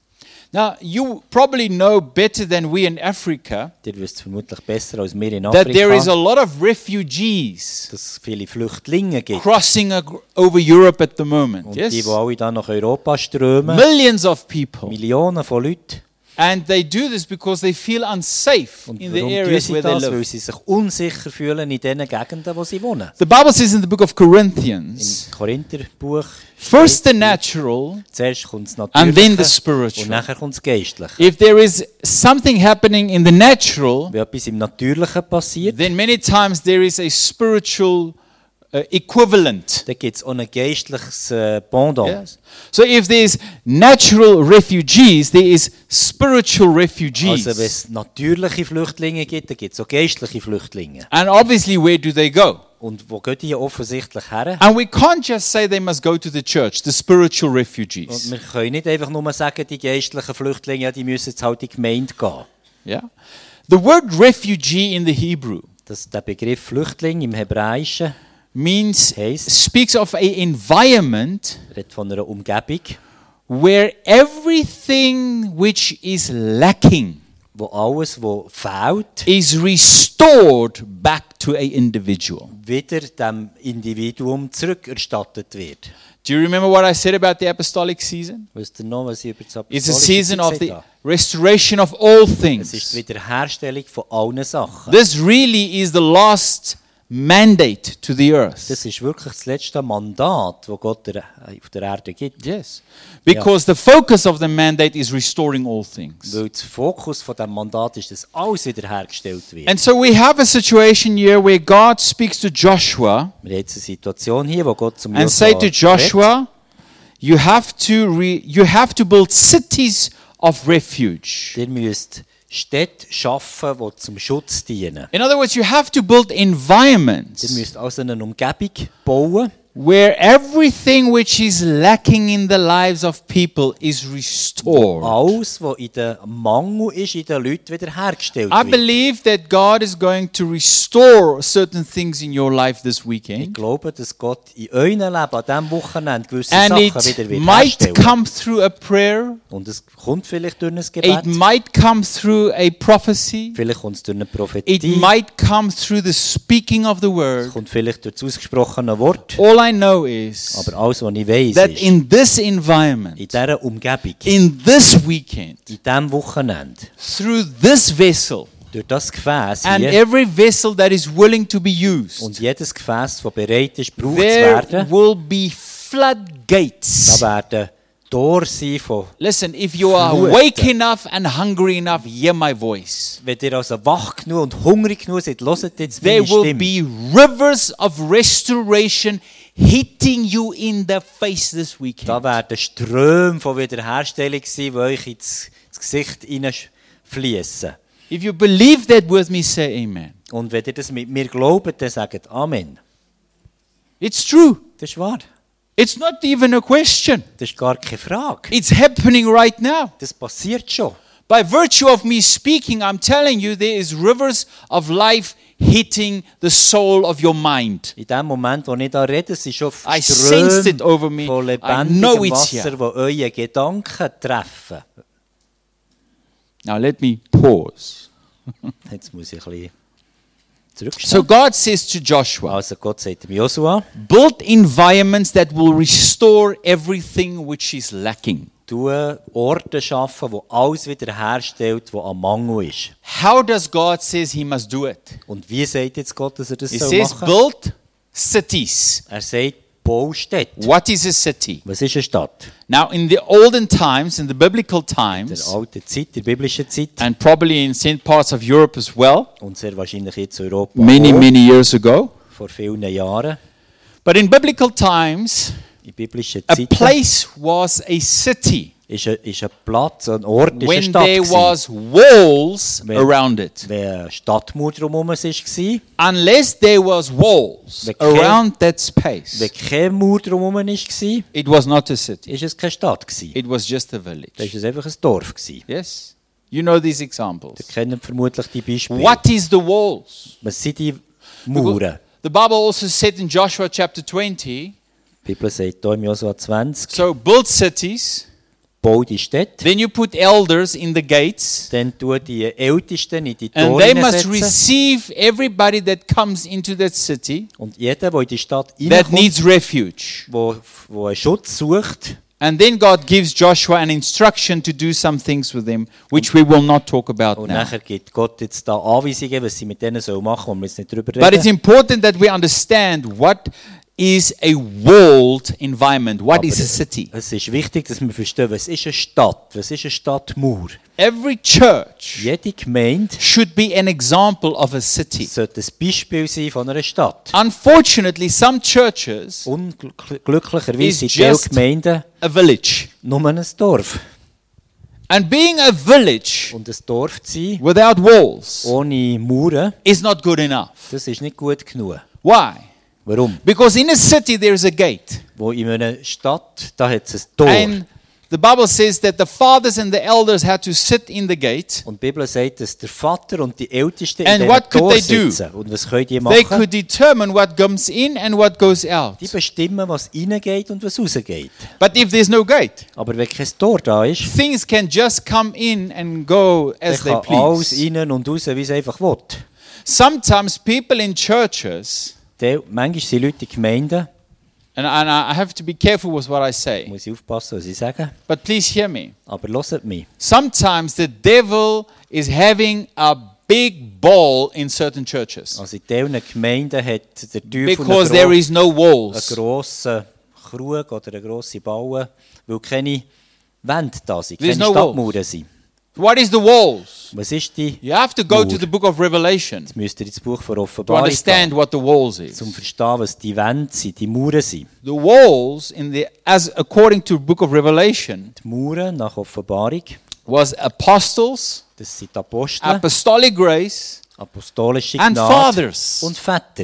Now, you probably know better than we in Africa Ihr wisst vermutlich besser als wir in that there is a Afrika, lot of refugees dass es viele Flüchtlinge gibt. crossing ag- over Europe at the moment. Und die, Yes? die alle dann nach Europa strömen, Millions of people. Millionen von Leuten. And they do this because they feel unsafe Und in the warum tun areas sie where they das? Weil live. sie sich unsicher fühlen in den Gegenden, wo sie wohnen. The Bible says in the book of Corinthians, Im Korintherbuch first the natural zuerst kommt das and then the Natürliche und spiritual. nachher kommt das Geistliche. If there is something happening in the natural, Wenn etwas im Natürlichen passiert, then many times there is a spiritual uh, equivalent. dann gibt es auch ein geistliches äh, Pendant. Yes. So if there's natural refugees, there is spiritual refugees. Also wenn es natürliche Flüchtlinge gibt, dann gibt es auch geistliche Flüchtlinge. And obviously, where do they go? Und wo gehen die offensichtlich her? And we can't just say they must go to the church, the spiritual Und refugees. wir können nicht einfach nur sagen, die geistlichen Flüchtlinge, ja, die müssen jetzt halt in die Gemeinde gehen. Yeah. The word refugee in the Hebrew Das, der Begriff Flüchtling im Hebräischen means heisst, speaks of a environment redet von einer Umgebung, where everything which is lacking wo alles, was fehlt, is restored back to a individual. wieder dem Individuum zurückerstattet wird. Do you remember what I said about the apostolic season? Wisst ihr noch, was ich über das It's a Apostolische season of gesagt the habe? restoration of all Es ist things. die Wiederherstellung von allen Sachen. This really is the last mandate to the earth. Das ist wirklich das letzte Mandat, das Gott der, auf der Erde gibt. Yes. Because the focus of the mandate is restoring all things. Weil der Fokus von diesem Mandat ist, dass alles wiederhergestellt wird. And so we have a situation here where God speaks to Joshua Wir haben jetzt eine Situation hier, wo Gott zum and say to Joshua Joshua, you have to re- you have to build cities of refuge. redet, ihr müsst Städte schaffen, die zum Schutz dienen. In other words, you have to build Ihr environments müsst also eine Umgebung bauen, where everything which is lacking in the lives of people is restored. alles, was in der Mangel ist, in den Leuten wiederhergestellt I wird. believe that God is going to restore certain things in your life this Ich weekend. glaube, dass Gott in eurem Leben an diesem Wochenende gewisse And Sachen it wieder wird might herstellen. come through a prayer. Und es kommt vielleicht durch ein It Gebet, might come through a prophecy. vielleicht kommt es durch eine It Prophetie, might come through the speaking of the es word. kommt vielleicht durch das ausgesprochene Wort. All I know is Aber alles, was ich weiss, that ist, in this environment, in dieser Umgebung, in this weekend, in diesem Wochenende, through this vessel, durch das Gefäß and hier every vessel that is willing to be used, und jedes Gefäß, das bereit ist, gebraucht zu there werden, will be da floodgates. werden Tore sein von... Listen, if you are Fluten. awake enough and hungry enough, hear my voice. Wenn ihr also wach genug und hungrig genug seid, hört jetzt There meine will Stimme. be rivers of restoration hitting you in the face this Da weekend. werden Ströme von Wiederherstellung sein, die euch ins, ins Gesicht hineinfließen. If you believe that with me, say amen. Und wenn ihr das mit mir glaubt, dann sagt Amen. It's true. Das ist wahr. It's not even a question. Das ist gar keine Frage. It's happening right now. Das passiert schon. By virtue of me speaking, I'm telling you there is rivers of life hitting the soul of your mind. In dem Moment, wo ich da rede, es sind schon I sensed it Ströme over me. von I know lebendigem it's Wasser, here. die eure Gedanken treffen. Now let me pause. Jetzt muss ich ein bisschen zurückstehen. So God says to Joshua, Also Gott sagt dem Josua, build environments that will restore everything which is lacking. du Orte schaffen, wo alles wieder herstellt, was am Mangel ist. How does God says he must do it? Und wie sagt jetzt Gott, dass er das He soll says machen? build cities. Er sagt, bau Städte. What is a city? Was ist eine Stadt? Now in the olden times, in the biblical In der times, alten Zeit, der biblischen Zeit and probably in some parts of Europe as well, und sehr wahrscheinlich jetzt in Europa many, auch, many years ago. vor vielen Jahren, But in biblical times, in biblischen a Zeiten, place was a city ist ein, ist ein Platz, ein Ort, ist eine when Stadt there gewesen. was walls Wenn- around it. Wenn eine Stadtmauer drumherum war, Unless there was walls Wenn kein- around that space, wenn keine Mauer drumherum war, it was not a city. ist es keine Stadt gewesen. It was just a Da war village. es einfach ein Dorf gewesen. Yes? You know these examples. Ihr kennt vermutlich die Beispiele. What is the walls? Was sind die Mauern? The Bible also said in Joshua chapter twenty, Die Bibel sagt hier im Josua zwanzig, so build cities, bau die Städte, then you put elders in the gates, dann tu die Ältesten in die and Tore they must setzen receive everybody that comes into that city und jeder, der in die Stadt that reinkommt, needs refuge. wo, wo einen Schutz sucht, And then God gives Joshua an instruction to do some things with them, which we will not talk about und now. nachher gibt Gott jetzt da Anweisungen, was sie mit denen sollen machen, wo wir jetzt nicht drüber But it's reden. important that we understand what is a walled environment. What Aber is a city? Es ist wichtig, dass wir verstehen, was ist eine Stadt, was ist eine Stadtmauer. Every church Jede Gemeinde should be an example of a city. sollte ein Beispiel sein von einer Stadt. Unfortunately, some churches Unglücklicherweise Is sind die just- Gemeinden a village. nur ein Dorf. And being a village Und ein Dorf zu sein, without walls ohne Mauern, is not good enough. das ist nicht gut genug. Why? Warum? Because in a city there is a gate. Wo in einer Stadt, da hat es ein Tor. And the Bible says that the fathers and the elders had to sit in the gate. Und die Bibel sagt, dass der Vater und die Ältesten And in what diesem could Tor they do? sitzen. Und was können die They machen? could determine what comes in and what goes out. Die bestimmen, was reingeht und was rausgeht. But if there's no gate, Aber wenn kein Tor da ist, things can just come in and go dann as they kann alles please. rein und raus, wie es einfach will. Sometimes people in churches, Der, manchmal sind Leute in Gemeinden, and, and I have to be careful with what I say, muss ich aufpassen, was ich sage, but please hear me. aber hört mich. Sometimes the devil is having a big ball in certain churches Also in diesen Gemeinden hat der Teufel because there einen, is no gro einen walls. grossen Krug oder eine grosse Baue, weil keine Wände da sind, There's keine no Stadtmauern sind. What is the walls? Was ist die? You have to go to Mauer. the book of Revelation Jetzt müsst ihr ins Buch von to Offenbarung understand gehen, what the walls is. um zu verstehen, was die Wände sind, die Mauern sind. The walls, in the as according to the book of Revelation, Die Mauern nach Offenbarung, was apostles, das sind die Apostel, apostolic grace, apostolische and Gnade fathers. und Väter.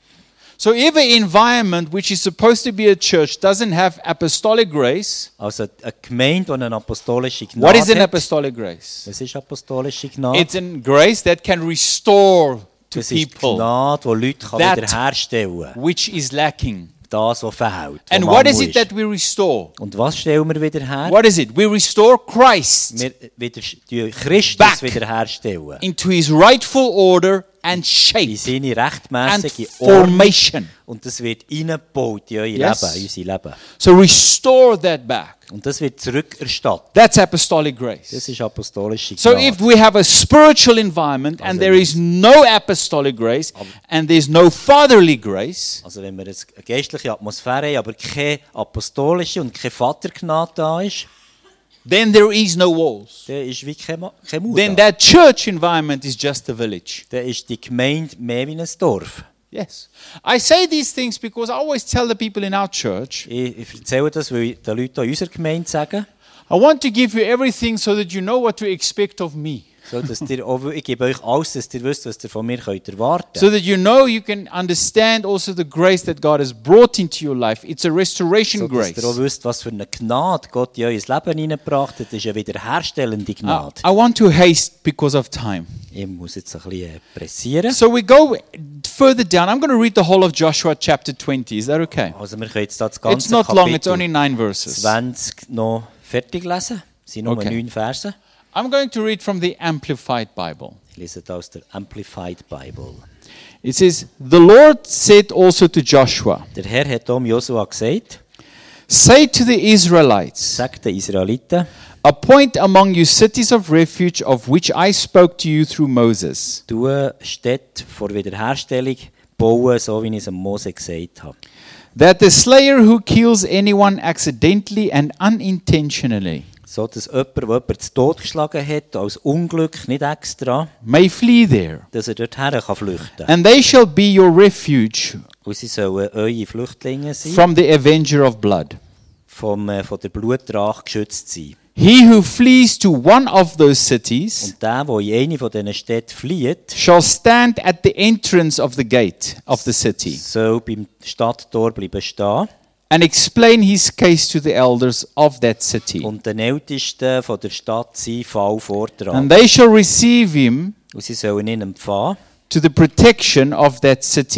So if an environment which is supposed to be a church doesn't have apostolic grace, Also eine Gemeinde, die eine apostolische what Gnade is an hat. apostolic grace? Was ist apostolische Gnade? It's a grace that can restore to Das ist die people Gnade, die Leute kann that- wiederherstellen kann. which is lacking. Das, was verhält. And was what is Mangel it that we restore? Und was stellen wir wieder her? What is it? We restore Christ Wir wieder, die Christus Back. wiederherstellen. into his rightful order and In shape seine and rechtmäßige Ordnung. formation. Und das wird eingebaut in euer Yes. Leben, in unser Leben. So restore that back. Und das wird zurückerstattet. That's apostolic Das grace. ist apostolische So Gnade. if we have a spiritual environment and Also there is no apostolic grace and there's no fatherly grace, Also wenn wir jetzt eine geistliche Atmosphäre haben, aber keine apostolische und keine Vatergnade da ist, then there is no walls. dann ist wie keine, Ma- keine Mauer Then da. that church environment is just a village. Dann ist die Gemeinde mehr wie ein Dorf. Yes. I say these things because I always tell the people in our church, Ich, ich erzähle das, weil ich den Leuten in unserer Gemeinde sagen, I want to give you everything so that you know what to expect of me. so, dass ihr, auch, ich gebe euch alles, dass ihr wisst, was ihr von mir könnt erwarten könnt. So that you know you can understand also the grace that God has brought into your life. It's a restoration So, dass grace. ihr auch wisst, was für eine Gnade Gott in euer Leben hineingebracht hat. Das ist eine wiederherstellende I, Gnade. I want to haste because of time. Ich muss jetzt ein bisschen äh, pressieren. So we go further down. I'm going to read the whole of Joshua chapter twenty. Is that okay? Also wir können jetzt da das ganze It's not long, it's Kapitel only nine verses. zwanzig noch fertig lesen. Es sind nur Okay. neun Verse. I'm going to read from the Amplified Bible. Ich lese da aus der Amplified Bible. It says, The Lord said also to Joshua, Der Herr hat um Josua gesagt, Say to the Israelites, sagt den Israeliten, Appoint among you cities of refuge of which I spoke to you through Moses, du Städte vor Wiederherstellung bauen, so wie ich es am Mose gesagt habe. that the slayer who kills anyone accidentally and unintentionally So dass jemand, der jemanden zu Tod geschlagen hat, als Unglück, nicht extra, may flee there. dass er dorthin kann flüchten kann. And they shall be your refuge Und sie sollen eure Flüchtlinge sein, from the avenger of blood. vom, äh, von der Blutdrache geschützt sein. He who flees to one of those cities Und der, der in eine von diesen Städten flieht, shall stand at the entrance of the gate of the city soll beim Stadttor bleiben stehen and explain his case to the elders of that city. und den Ältesten von der Stadt seinen Fall And vortragen. they shall receive him Und sie sollen ihn empfangen to the protection of that city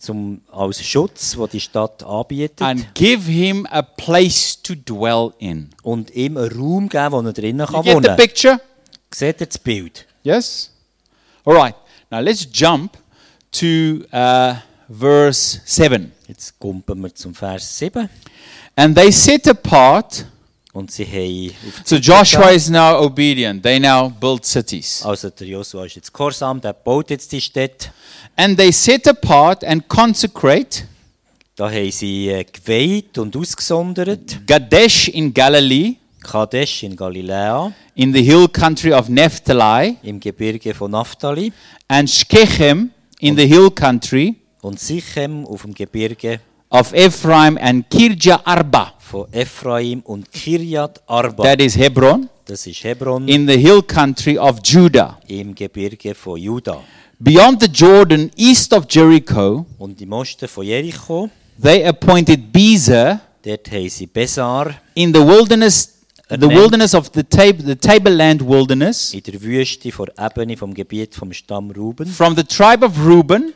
zum, als Schutz, den die Stadt anbietet. and give him a place to dwell in. Und ihm einen Raum geben, wo er drinnen You kann get the wohnen. picture? Seht ihr das Bild? Yes? All right. Now let's jump to uh, verse seven. Jetzt kommen wir zum Vers sieben. And they set apart. Und sie haben auf die So Seite Joshua getan. is now obedient. They now build cities. Also der Josua ist jetzt gehorsam, der baut jetzt die Städte. And they set apart and consecrate Da haben sie äh, geweiht und ausgesondert. Kadesh in Galilee, Kadesh in Galiläa, in the hill country of Naphtali, im Gebirge von Naphtali. and Shechem in the hill country Und Sichem auf dem Gebirge of Ephraim, and Kirja Arba, von Ephraim und Kirjat Arba. that is Hebron, Das ist Hebron in the hill country of Judah. im Gebirge von Juda. Beyond the Jordan, east of Jericho, Und im Osten von Jericho, they appointed Bezer dort haben sie Besar in the wilderness, the Ernannt. wilderness of the, tab- the Tableland wilderness, in der Wüste vor Ebene vom Gebiet vom Stamm Ruben. from the tribe of Reuben,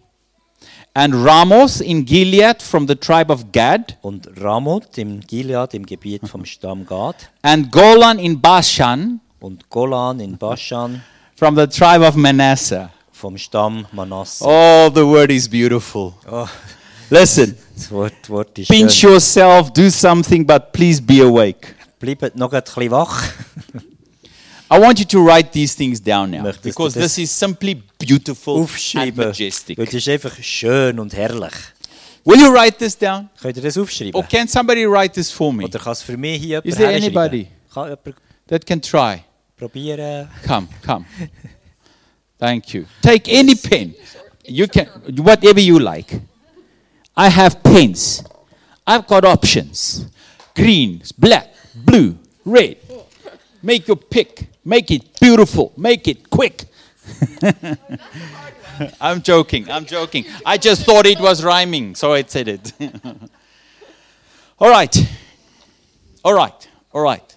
and Ramoth in Gilead from the tribe of Gad, Und Ramoth im Gilead im Gebiet vom Stamm Gad. and Golan in Bashan Und Golan in Baschan from the tribe of Manasseh. vom Stamm Manasse. Oh, the word is beautiful. Oh, Listen, das Wort, Wort ist pinch schön. yourself, do something, but please be awake. Bleibt noch ein bisschen wach. I want you to write these things down now, Möchtest du because das this is simply beautiful and Aufschreiben. majestic. Weil es ist einfach schön und herrlich. Will you write this down? Könnt ihr das aufschreiben? Or can somebody write this for me? Oder kann es für mich hier Is jemand there herschreiben? anybody? Kann jemand That can try. probieren? Come, come. Thank you. Take any pen. You can, whatever you like. I have pens. I've got options. Green, black, blue, red. Make your pick. Make it beautiful. Make it quick. I'm joking. I'm joking. I just thought it was rhyming, so I said it. All right. All right. All right.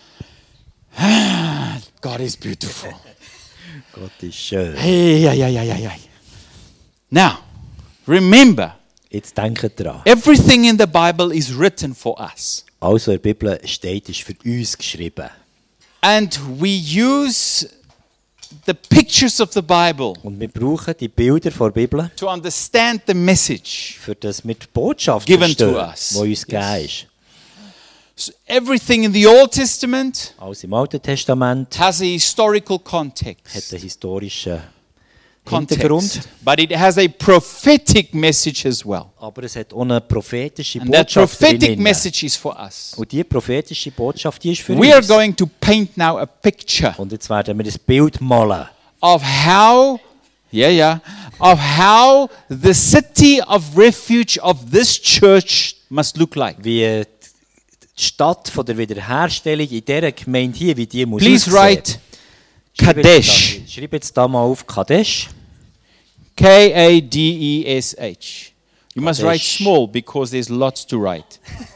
God is beautiful. Gott ist schön. Hey, yeah, yeah, yeah, yeah, yeah. Now, remember, Jetzt denkt dran. everything in the Bible is written for us. Also in der Bibel steht, ist für uns geschrieben. And we use the pictures of the Bible Und wir brauchen die Bilder der Bibel, to understand the message. für das wir die Botschaft Given to verstehen, us. die uns Yes. gegeben ist. So everything in the Old Testament Also im Alten Testament has a historical hat context. einen historischen Hintergrund, context, but it has a prophetic message as well. aber es hat auch eine prophetische And that Botschaft prophetic drin. message is for us. Und diese prophetische Botschaft, die ist für We are uns. going to paint now a picture Und jetzt werden wir das Bild malen, of how, yeah, yeah, of how the city of refuge of this church must look like. wie die Stadt von der Wiederherstellung in dieser Gemeinde hier, wie die muss Please aussehen. write Schreib jetzt Kadesh. da- Schreib jetzt da mal auf Kadesh. K A D E S H. You must write Kadesh. small because there's lots to write.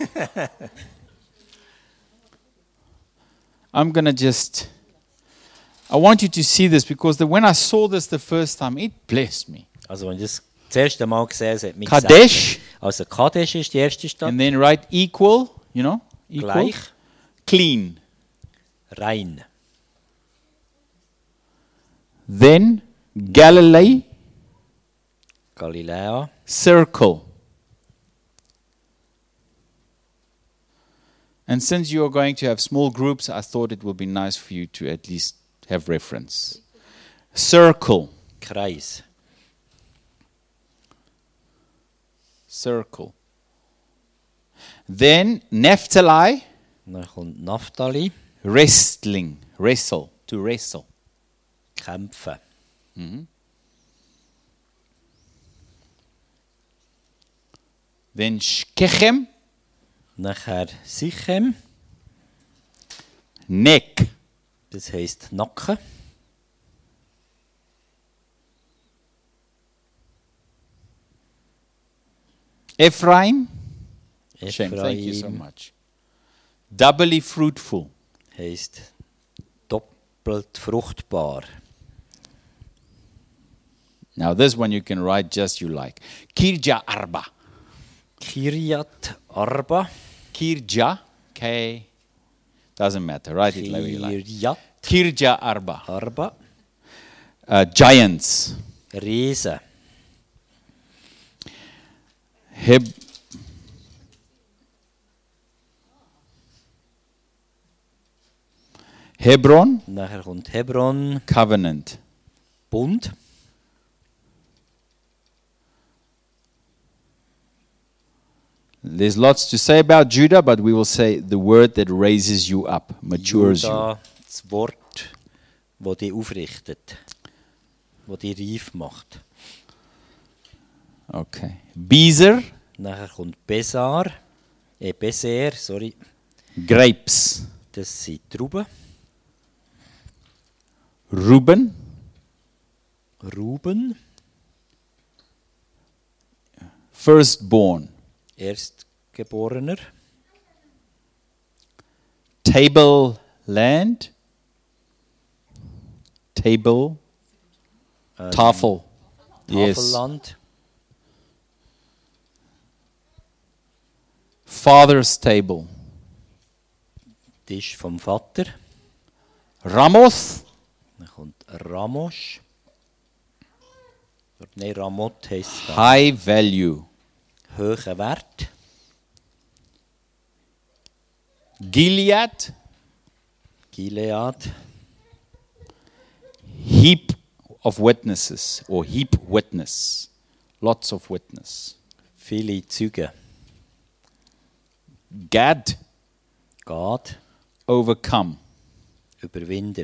I'm going to just, I want you to see this because the, when I saw this the first time, it blessed me. Also wenn ich das das erste Mal gesehen habe, es hat mich Kadesh. gesagt. Also Kadesh ist die erste Stadt. And then write equal, you know, equal. Gleich, Clean. rein. Then Galilee, Galiläa, circle. And since you are going to have small groups, I thought it would be nice for you to at least have reference. Circle, Kreis. circle. Then Naphtali, Dann kommt Naphtali, wrestling, wrestle, to wrestle. kämpfen. Then Shechem, Nachher Sichem, neck. das heisst Nacken. Ephraim, Shem, thank you so Ephraim much. Doubly fruitful. heisst doppelt fruchtbar. Now this one you can write just you like. Kirja Arba. Kiryat Arba. Kirja, K, doesn't matter. Write it like you like. Kiryat Kirja Arba. Arba. Uh, giants. Riesen. Heb Hebron. Nachher kommt Hebron. Covenant. Bund. There's lots to say about Judah, but we will say the word that raises you up, matures you. Judah, das Wort, das dich aufrichtet, das dich reif macht. Okay. Bezer, Nachher kommt Besar, eh, Beser, sorry, grapes. das sind Trauben. Reuben, Ruben, firstborn. Erstgeborener. Table land. Table. Ähm, Tafel. Yes. Tafelland. Father's table. Tisch vom Vater. Ramoth. Dann kommt Ramos. Nein, Ramot heisst es. High value. Hoher Wert. Gilead. Gilead. Heap of witnesses or heap witness. Lots of witness. Viele Züge. Gad. Gad. Overcome. Überwinder.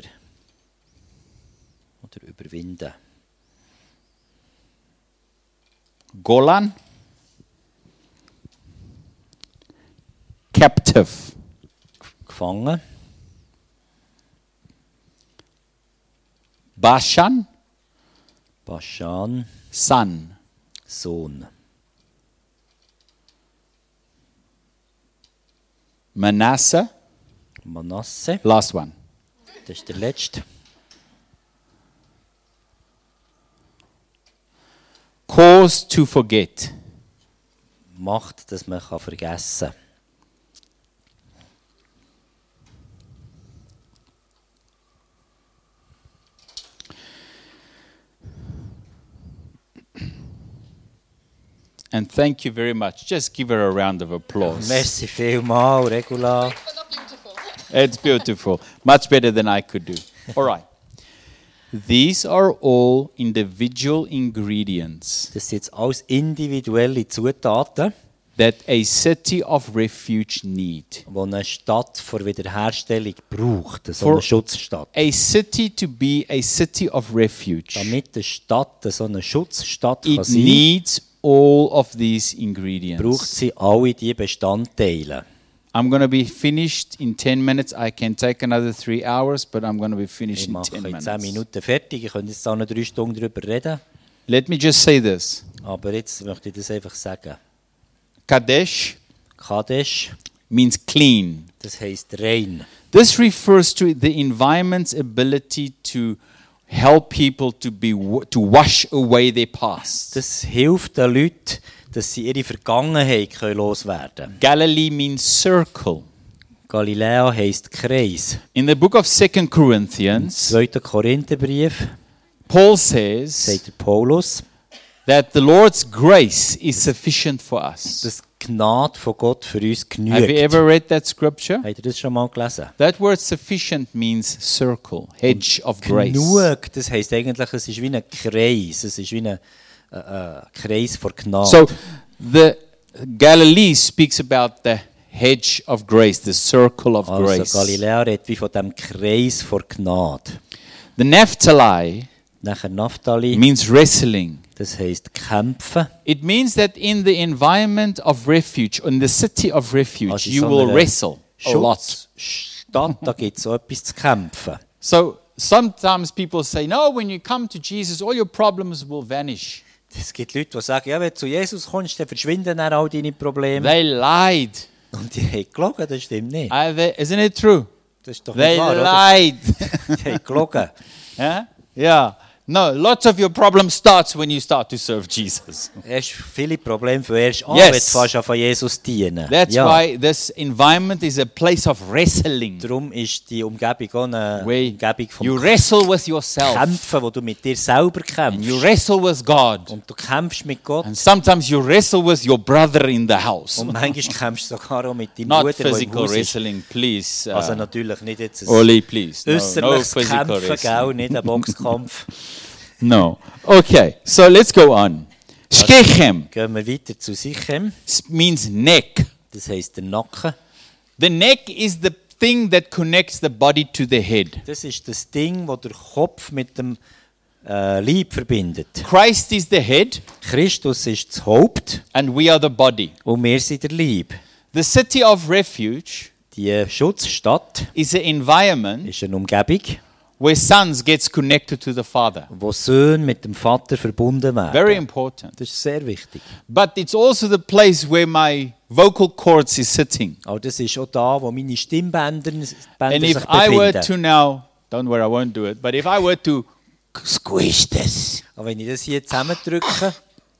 Oder überwinden. Golan. Captive. Gefangen. Bashan. Baschan. Son. Sohn. Manasseh. Manasse. Last one. Das ist der letzte. Cause to forget. Macht, dass man kann vergessen kann. And thank you very much. Just give her a round of applause. Merci vielmals, Regula. It's beautiful. Much better than I could do. All right. These are all individual ingredients Das sind jetzt alles individuelle Zutaten, that a city of refuge need. die eine Stadt vor Wiederherstellung braucht, so For- eine Schutzstadt. A city to be a city of refuge, Damit eine Stadt so eine Schutzstadt it kann sein, needs all of these braucht ingredients. sie alle diese Bestandteile. I'm going to be finished in ten minutes. I can take another three hours, but I'm going to be Ich finished in mache ten in zehn minutes. Minuten fertig. Ich könnte jetzt auch noch drei Stunden darüber reden. Let me just say this. Aber jetzt möchte ich das einfach sagen. Kadesh Kadesh, means clean. das heisst rein. This refers to the environment's ability to help people to be to wash away their past. Das hilft den Leuten, dass sie ihre Vergangenheit können loswerden können. Galilee means circle. Galiläa heisst Kreis. In the book of Second Corinthians, zweiter Korintherbrief Paul says sagt der Paulus, that the Lord's grace is sufficient for us. dass die Gnade von Gott für uns Have you genügt. ever read that scripture? Habt ihr das schon mal gelesen? That word sufficient means circle, hedge of grace. Genug, das heisst eigentlich, es ist wie ein Kreis. Es ist wie ein äh, äh, Kreis vor Gnade. So the Galilee speaks about the hedge of grace, the circle of also grace. Galiläa redet wie von dem Kreis vor Gnade. The Naphtali Nachher Naphtali, means wrestling. das heisst kämpfen. It means that in the environment of refuge, in the city of refuge, Also in you so will einer wrestle a lot. Schutzstadt, da gibt es so etwas zu kämpfen. So sometimes people say, no, when you come to Jesus, all your problems will vanish. Es gibt Leute, die sagen, ja, wenn du zu Jesus kommst, dann verschwinden dann all deine Probleme. They lied. Und die haben gelogen, das stimmt nicht. Are they- isn't it true? Das ist doch They nicht wahr, oder? lied. Die haben gelogen. yeah? Yeah. No, lots of your problem starts when you start to serve Jesus. Erst viele Probleme für erst an, Yes. wenn du fast an von Jesus dienen. That's ja. why this environment is a place of wrestling, Darum ist die Umgebung auch eine where Umgebung vom you wrestle with yourself, Kämpfen, wo du mit dir selber and you kämpfst. wrestle with God, Und du kämpfst mit Gott. and sometimes you wrestle with your brother in the house. Und manchmal kämpfst du sogar auch mit deinem Not Bruder, der im physical Haus ist. wrestling, please. Uh, Also natürlich nicht jetzt ein Oli, please. No, no äußerliches physical Kämpfen, wrestling. gell? Nicht ein Boxkampf. No. Okay, so let's go on. Shkechem Gehen wir weiter zu Sichem. means neck. Das heisst der Nacken. The neck is the thing that connects the body to the head. Das ist das Ding, das der Kopf mit dem äh, Leib verbindet. Christ is the head, Christus ist das Haupt and we are the body. und wir sind der Leib. The city of refuge Die Schutzstadt is an environment ist eine Umgebung, where sons gets connected to the father. wo Söhne mit dem Vater verbunden werden. Very important. Das ist sehr wichtig. But it's also the place where my vocal cords is sitting. Aber das ist auch da, wo meine Stimmbänder Bänder And sich if I were befinden. to now, don't worry, I won't do it, but if I were to squish this, Aber wenn ich das hier zusammendrücke,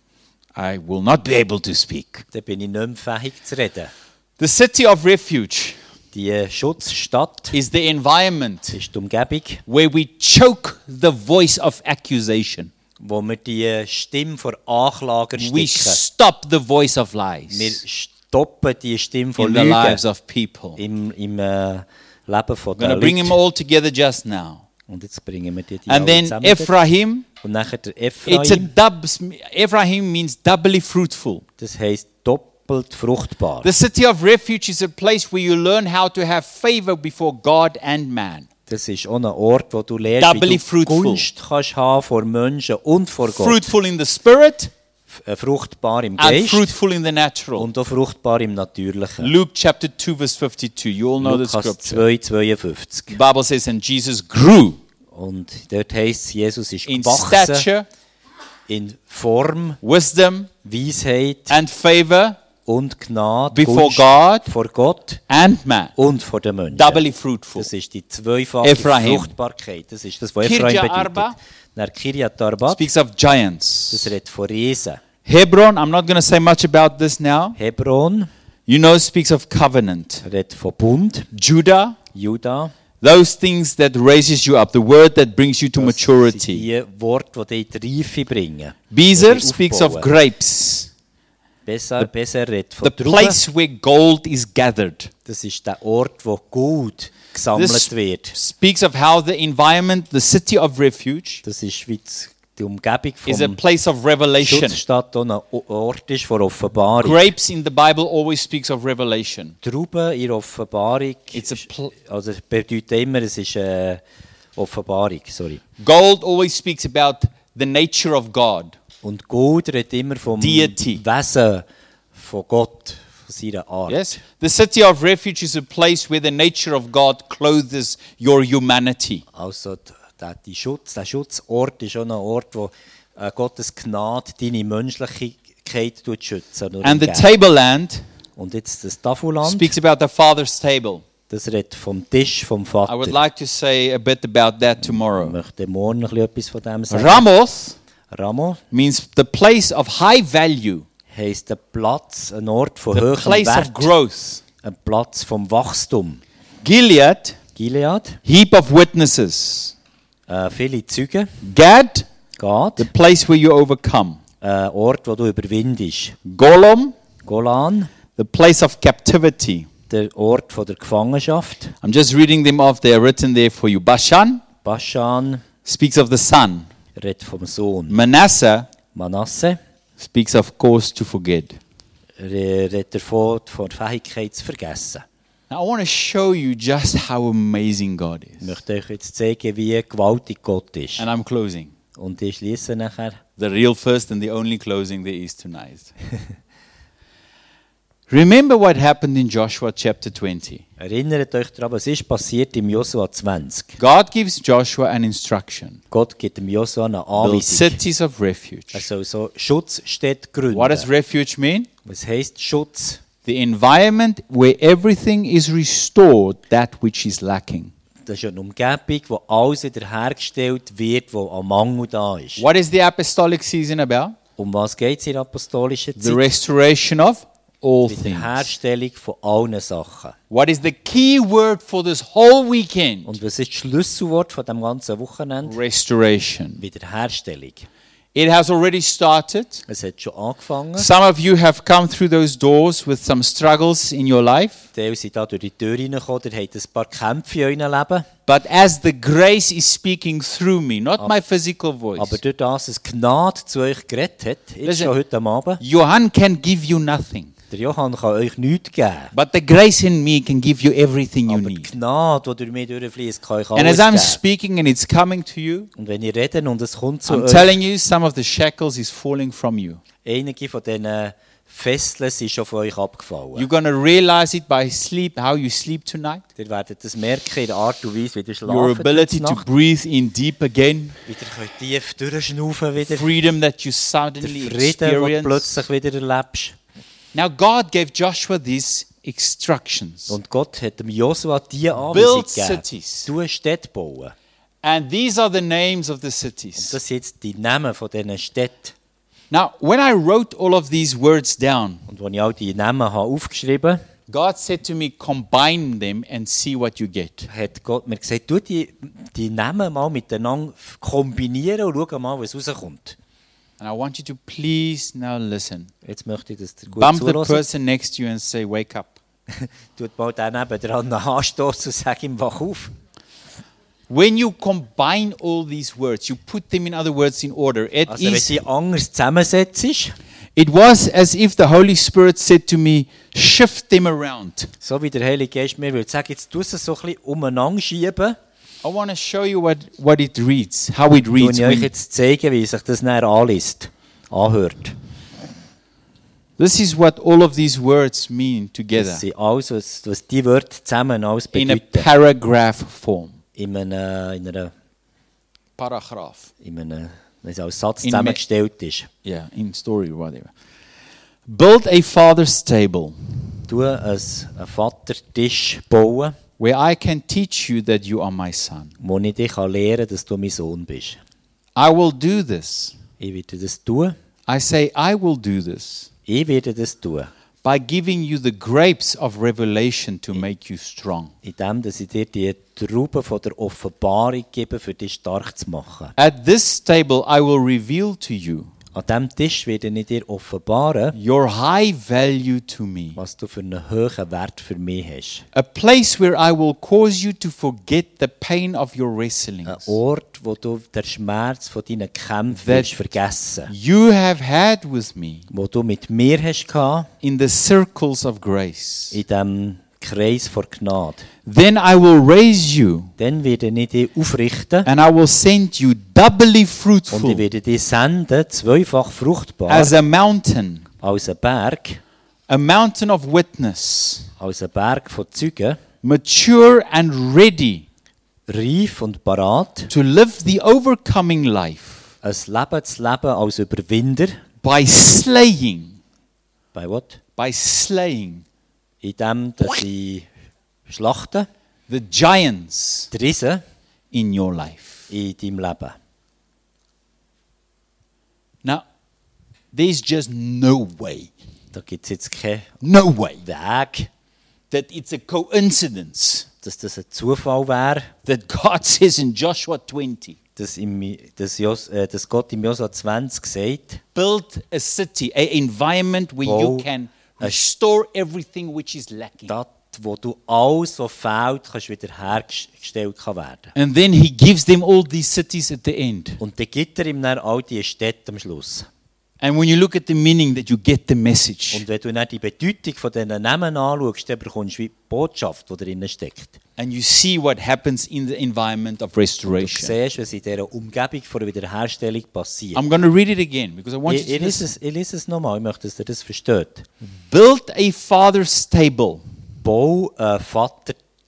I will not be able to speak. dann bin ich nicht mehr fähig zu reden. The city of refuge Die Schutzstadt is the environment ist die Umgebung, where we choke the voice of accusation. wo wir die Stimme vor Anklager We sticken. stop the voice of Wir lies stoppen die Stimme von in the lives Lügen of people. im, im äh, Leben von I'm going der to bring them Leute. all together just now. Und jetzt bringen wir die, die And alle then zusammen. Ephraim, Und nachher der it's a Ephraim, dub, Ephraim means doubly fruitful. das heisst doppelt fruchtbar. The city of refuge is a place where you learn how to have favor before God and man. Das ist auch ein Ort, wo du lernst, Doubly wie du fruitful. Gunst kannst haben vor Menschen und vor Gott. Fruitful in the spirit F- äh, Fruchtbar im and Geist fruitful in the natural. und auch fruchtbar im Natürlichen. Luke chapter two verse fifty-two. You all know the Lukas scripture. zwei zweiundfünfzig. The Bible says, and Jesus grew Und dort heisst es, Jesus ist in gewachsen stature, in Form, wisdom, Weisheit and favor und Gnade before Gunst God vor Gott and man. und vor den Menschen. Doubly fruitful. Das ist die zweifache Ephraim. Fruchtbarkeit. Das ist das, was Ephraim Kirja bedeutet. Arba Nach Kirjat Arba, Speaks of das giants. redet von Riesen. Hebron, I'm not going to say much about this now. Hebron You know, it speaks of covenant. redet von Bund. Judah, Juda, those things that raises you up, the word that brings you to das sind maturity. die Worte, die dich in die Reife bringen. Bezer die speaks of aufbauen. grapes, Besser, besser redet von the Trauben. place where gold is gathered. Das ist der Ort, wo Gut gesammelt This wird. speaks of how the environment, the city of refuge, Das ist wie das- die Umgebung is a vom place of revelation. Schutzstadt, auch ein O- Ort ist von Offenbarung. Grapes in the Bible always speaks of revelation. Trauben in der Offenbarung, It's a pl- also es bedeutet immer, es ist eine Offenbarung, sorry. Gold always speaks about the nature of God. Und Gold redet immer vom Deity. Wesen von Gott, von seiner Art. Yes? The city of refuge is a place where the nature of God clothes your humanity. Also d- der, die Schutz, der Schutzort ist auch ein Ort, wo äh, Gottes Gnade deine Menschlichkeit tut schützen. oder And the umgeben. tableland Und jetzt das Tafelland, speaks about the Father's table. das redet vom Tisch vom I Vater. would like to say a bit about that Ich tomorrow. möchte morgen noch ein bisschen etwas von dem sagen. Ramoth Ramo means the place of high value, heisst ein Platz, ein Ort von the hohem place of Wert, growth. ein Platz vom Wachstum. Gilead, Gilead, heap of witnesses. äh, viele Zeugen. Gad, Gad, the place where you overcome. ein Ort, wo du überwindest. Golom, Golan, the place of captivity. der Ort von der Gefangenschaft. I'm just reading them off. They are written there for you. Bashan Bashan speaks of the son. redet vom Sohn. Manasseh Manasse speaks of cause to forget. re- redet davon, von der Fähigkeit zu vergessen. Now, I want to show you just how amazing God Ich is. möchte euch jetzt zeigen, wie gewaltig Gott ist. And I'm closing. Und ich schließe nachher. The real first and the only closing there is tonight. Remember what happened in Joshua chapter twenty. Erinnert euch daran, was ist passiert im Josua zwanzig. God gives Joshua an instruction. Gott gibt dem Josua eine Build Anweisung. cities of Er refuge. soll so Schutzstädte gründen. What does refuge mean? Was heisst Schutz? The environment where everything is restored, that which is lacking. Das ist eine Umgebung, wo alles wiederhergestellt wird, wo ein Mangel da ist. What is the apostolic season about? Um was geht es in der apostolischen The Zeit? restoration of all Die things. Herstellung von allen Sachen. What is the key word for this whole weekend? Und was ist das Schlüsselwort von dem ganzen Wochenende? Restoration. Wiederherstellung. It has already started. Es hat schon angefangen. Some of you have come through those doors with some struggles in your life. Die sind da durch die Tür reingekommen, ihr habt ein paar Kämpfe in eurem Leben. But as the grace is speaking through me, not my physical voice, Aber durch das, dass Gnade zu euch geredet hat, jetzt Listen. schon heute Abend, Johann can give you nothing. der Johann kann euch nichts geben. But the grace in me can give you everything you Aber die need. Gnade, die durch mich durchfließt, kann euch And alles as I'm geben. speaking and it's coming to you, Und wenn ihr redet und es kommt zu I'm euch, telling you, some of the shackles is falling from you. einige von diesen Fesseln sind schon von euch abgefallen. You're going to realize it by sleep, how you sleep tonight. Ihr werdet das merken in der Art und Weise, wie ihr Your schlaft ability heute to Nacht. breathe in deep again. Wie ihr könnt tief durchschnaufen wieder. Freedom that you Der suddenly Frieden, den du experience. plötzlich wieder erlebst. Now God gave Joshua these instructions. Und Gott hat dem Josua die Anweisung Build gegeben. cities. Du eine Stadt bauen. And these are the names of the Und cities. das sind jetzt die Namen von diesen Städten. Now, when I wrote all of these words down, Und als ich all die Namen habe aufgeschrieben habe, God said to me, combine them and see what you get. hat Gott mir gesagt, du die, die Namen mal miteinander kombinieren und schau mal, was rauskommt. And I want you to please now listen. Jetzt möchte ich, dass ihr gut Bump the zuhört. person next to you and say, wake up. Tut mal den nebendran anstoßen und sag ihm, wach auf. When you combine all these words, you put them in other words in order. It Also wenn is. sie anders zusammensetzt, It was as if the Holy Spirit said to me, shift them around. so wie der Heilige Geist mir würde sagen, jetzt tu es so ein bisschen umeinander schieben, I want to show you what, what it reads, how it und reads. ich euch When, jetzt zeigen, wie sich das näher anliest, anhört. this is what all of these words mean together Das sind alles, was, was die Wörter zusammen alles in a bedeuten. paragraph form. In einem, in einer, Paragraph. in einem, wenn es als Satz In zusammengestellt ist. Yeah, in story, whatever. Build a father's table Du ein, einen Vatertisch bauen, where I can teach you that you are my son. wo ich dich lehren kann, dass du mein Sohn bist. I will do this. Ich werde das tun. I say, I will do this Ich werde das tun. by giving you the grapes of revelation to make you strong. Indem dass ich dir die Trauben von der Offenbarung gebe, für dich stark zu machen. At this table, I will reveal to you An diesem Tisch werde ich dir offenbaren, your high value to me. was du für einen hohen Wert für mich hast. A place where I will cause you to forget the pain of your Ein wrestlings. Ort, wo du den Schmerz von deinen Kämpfen That- wirst vergessen. You have had with me Wo du mit mir hast gehabt, in the circles of grace. in diesem Kreis vor Gnade. Then I will raise you Dann werde ich dich aufrichten and I will send you doubly und fruitful ich werde dich senden, zweifach fruchtbar, as a mountain, als ein Berg, a mountain of witness, als ein Berg von Zeugen, mature and ready reif und parat, to live the overcoming life ein Leben zu leben als Überwinder. by slaying, Bei was? by slaying In dem, dass sie schlachten, the giants die Riesen in your life. in deinem Leben. Now, there's just no way, Da gibt es jetzt keinen no way Weg, that it's a coincidence dass das ein Zufall wäre, that God says in Joshua twenty, dass, im, dass, Jos, äh, dass Gott im Josua zwanzig sagt, build a city, an environment where you Bau can restore everything which is lacking. dort, wo du alles, was fehlt, kannst wieder hergestellt kann werden. And then he gives them all these cities at the end. Und dann gibt er ihm dann all diese Städte am Schluss. And when you look at the meaning, that you get the message. Und wenn du dann die Bedeutung von diesen Namen anschaust, dann bekommst du wie die Botschaft, die darin steckt. And you see what happens in the environment of Du restoration. siehst, was in dieser Umgebung von der Wiederherstellung passiert. I'm going to read it again because I want Ich, you ich, to lese listen. es, ich lese es nochmal, ich möchte, dass ihr das versteht. Build a father's table Bau einen Vatertisch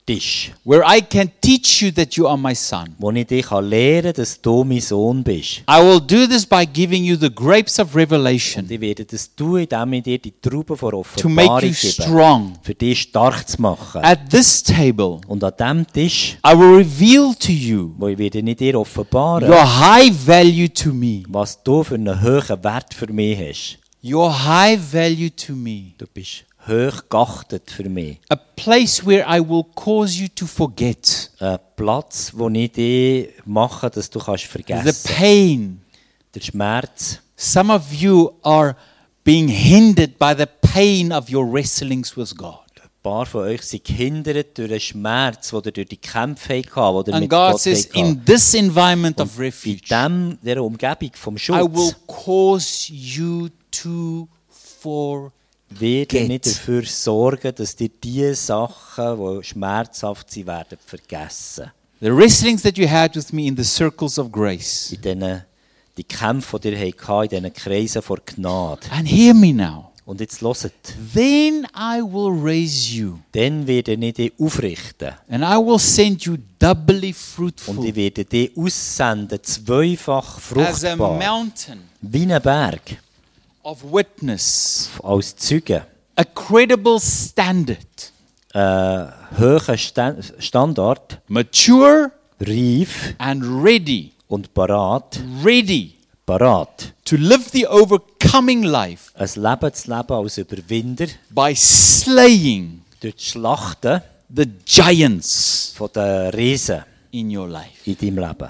Tisch, where I can teach you that you are my son. wo ich dich lehren kann, dass du mein Sohn bist. I will do this by giving you the grapes of revelation Und ich werde das tun, indem ich dir die Trauben von to make Offenbarung you gebe, strong. für dich stark zu machen. At this table, Und an diesem Tisch, I will reveal to you wo ich werde ich dir offenbaren, your high value to me. was du für einen hohen Wert für mich hast. Your high value to me. Du bist hoch geachtet für mich. A place where I will cause you to forget Ein Platz, wo ich dich mache, dass du kannst the vergessen. pain. Der Schmerz. Some of you are being hindered by the pain of your wrestlings with God. Ein paar von euch sind gehindert durch den Schmerz, den ihr durch die Kämpfe hattet, die ihr And mit God Gott says, hattet. in this environment of In refuge, dem, dieser Umgebung vom I will Schutz cause you to forget. werde ich dafür sorgen, dass dir diese Sachen, die schmerzhaft sind, werden vergessen. The wrestlings that you had with me in the circles of grace. In diesen, die Kämpfe, die ihr hattet, in diesen Kreisen vor Gnade. And hear me now. Und jetzt hört, Then I will raise you, dann werde ich dich aufrichten. and I will send you doubly Und fruitful ich werde dich aussenden, zweifach as a fruchtbar, mountain wie ein Berg, of witness, als Zeuge. a credible standard, Ein hoher Sta- Standard, mature reif and ready, und parat, ready parat, to live the overcoming life ein Leben zu leben als Überwinder by slaying durch die Schlachten the giants von den Riesen in your life. in deinem Leben.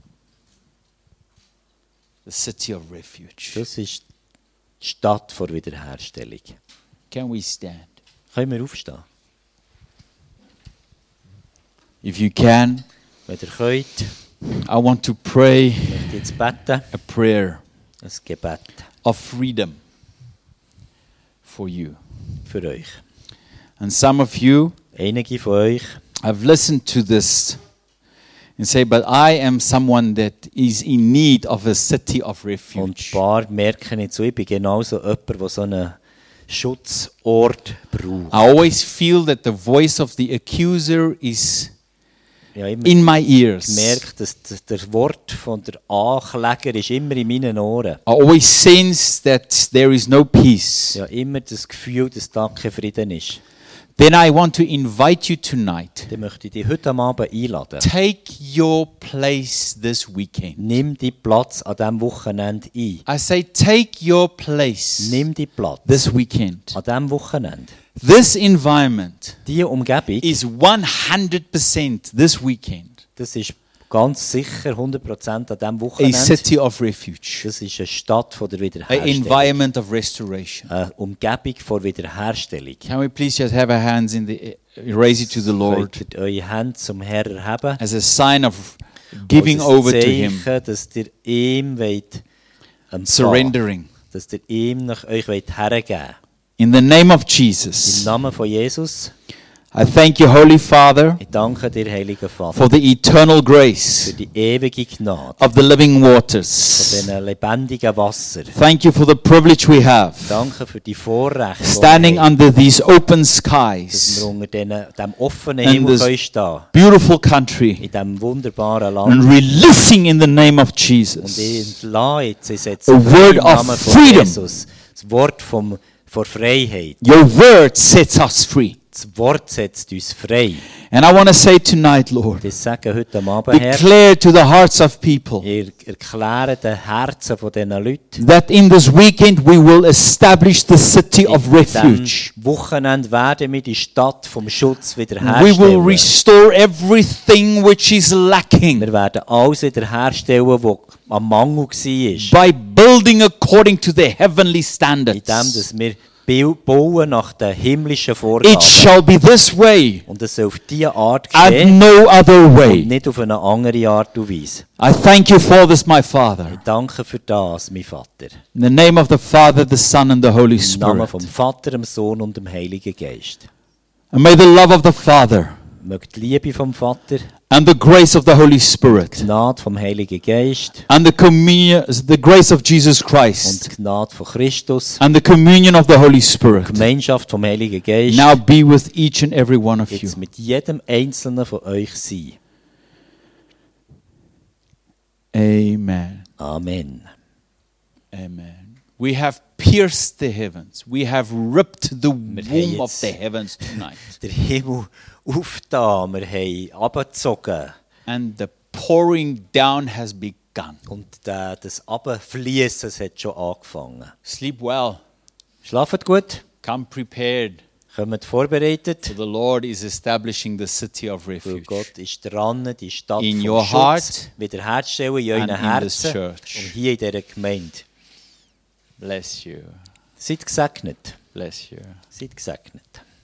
The city of refuge. Das ist die Stadt vor Wiederherstellung. Can we stand? Können wir aufstehen? If you can, Wenn ihr könnt, I want to pray möchte ich jetzt beten, a prayer ein Gebet of freedom for you. für euch. And some of you Einige von euch have listened to this and say, but I am someone that is in need of a city of und ein refuge. paar merken jetzt so, ich bin genauso jemand, der so einen Schutzort braucht. I always feel that the voice of the accuser is Ich habe immer in my ears. I gemerkt, dass das- das Wort von der Ankläger ist immer in meinen Ohren. always sense that there is no peace. Ich habe immer das Gefühl, dass da kein Frieden ist. Then I want to invite you tonight. Dann möchte ich dich heute Abend einladen. Take your place this weekend. Nimm deinen Platz an diesem Wochenende ein. I say, take your place Nimm deinen Platz this weekend. an diesem Wochenende. This environment Diese Umgebung, is one hundred percent this weekend das ist ganz sicher hundert Prozent an diesem a Wochenende. city of refuge, Das ist eine Stadt von der an Wiederherstellung. environment of restoration. Eine Umgebung von Wiederherstellung. Can we please just have our hands in the, raise it to the Lord Könnt ihr eure Hände zum Herrn erheben. as a sign of giving Als ein over to Him, Zeichen, dass ihr ihm wollt, empfangen. surrendering. Dass ihr ihm nach euch wollt hergeben. In the name of Im Jesus, Namen von Jesus, I thank you, Holy Father, ich danke dir, Heiliger Vater, for the eternal für grace die ewige Gnade, of the living von waters. diesen lebendigen Wasser. Thank you for the privilege we have, Danke für die Vorrechte, die standing wir haben, under these open dass skies, wir unter diesen- diesem offenen And Himmel this- können stehen, beautiful country, in diesem wunderbaren and Land. releasing in the name of Und ich Jesus entlasse jetzt, ich setze A frei word im of Namen von freedom. Jesus, das Wort vom, von Freiheit. your word sets us free. Das Wort setzt uns frei. And I want to say tonight, Lord, Ich sage heute Abend, Herr, declare to the hearts of people ihr erklärt den Herzen von diesen Leuten, that in this weekend we will establish the city of in refuge. diesem Wochenende werden wir die Stadt vom Schutz We will wiederherstellen. restore everything which is lacking Wir werden alles wiederherstellen, was am Mangel war. by building according to the heavenly standards. Indem dass wir Bau- bauen nach den himmlischen Vorgaben. It shall be this way Und es soll auf diese Art and geschehen no other und way. nicht auf eine andere Art und Weise. I thank you for this, my Father. Ich danke für das, mein Vater. In the name of the Father, the Son, and the Holy Im Namen Spirit. vom Vater, dem Sohn und dem Heiligen Geist. And may the love of the Father Möge die Liebe vom Vater and the grace of the Holy Spirit, Gnade vom Heiligen Geist and the communion, the grace of Jesus Christ, und Gnade von Christus, and the communion of the Holy Spirit, Gemeinschaft vom Heiligen Geist, now be with each and every one of you. jetzt mit jedem Einzelnen von euch sein. Amen. Amen. Amen. We have pierced the heavens. We have ripped the haben womb of jetzt- the heavens tonight. Der Himmel aufgetan, wir haben abgezogen And the pouring down has begun. und der, das Abfließen das hat schon angefangen. Sleep well. Schlaft gut, Come prepared. kommt vorbereitet, For the Lord is establishing the city of weil refuge. Gott ist dran, die Stadt In vom your Schutz heart wiederherzustellen in euren and in this Herzen church. und hier in dieser Gemeinde. Bless you. Seid gesegnet, Bless you. seid gesegnet.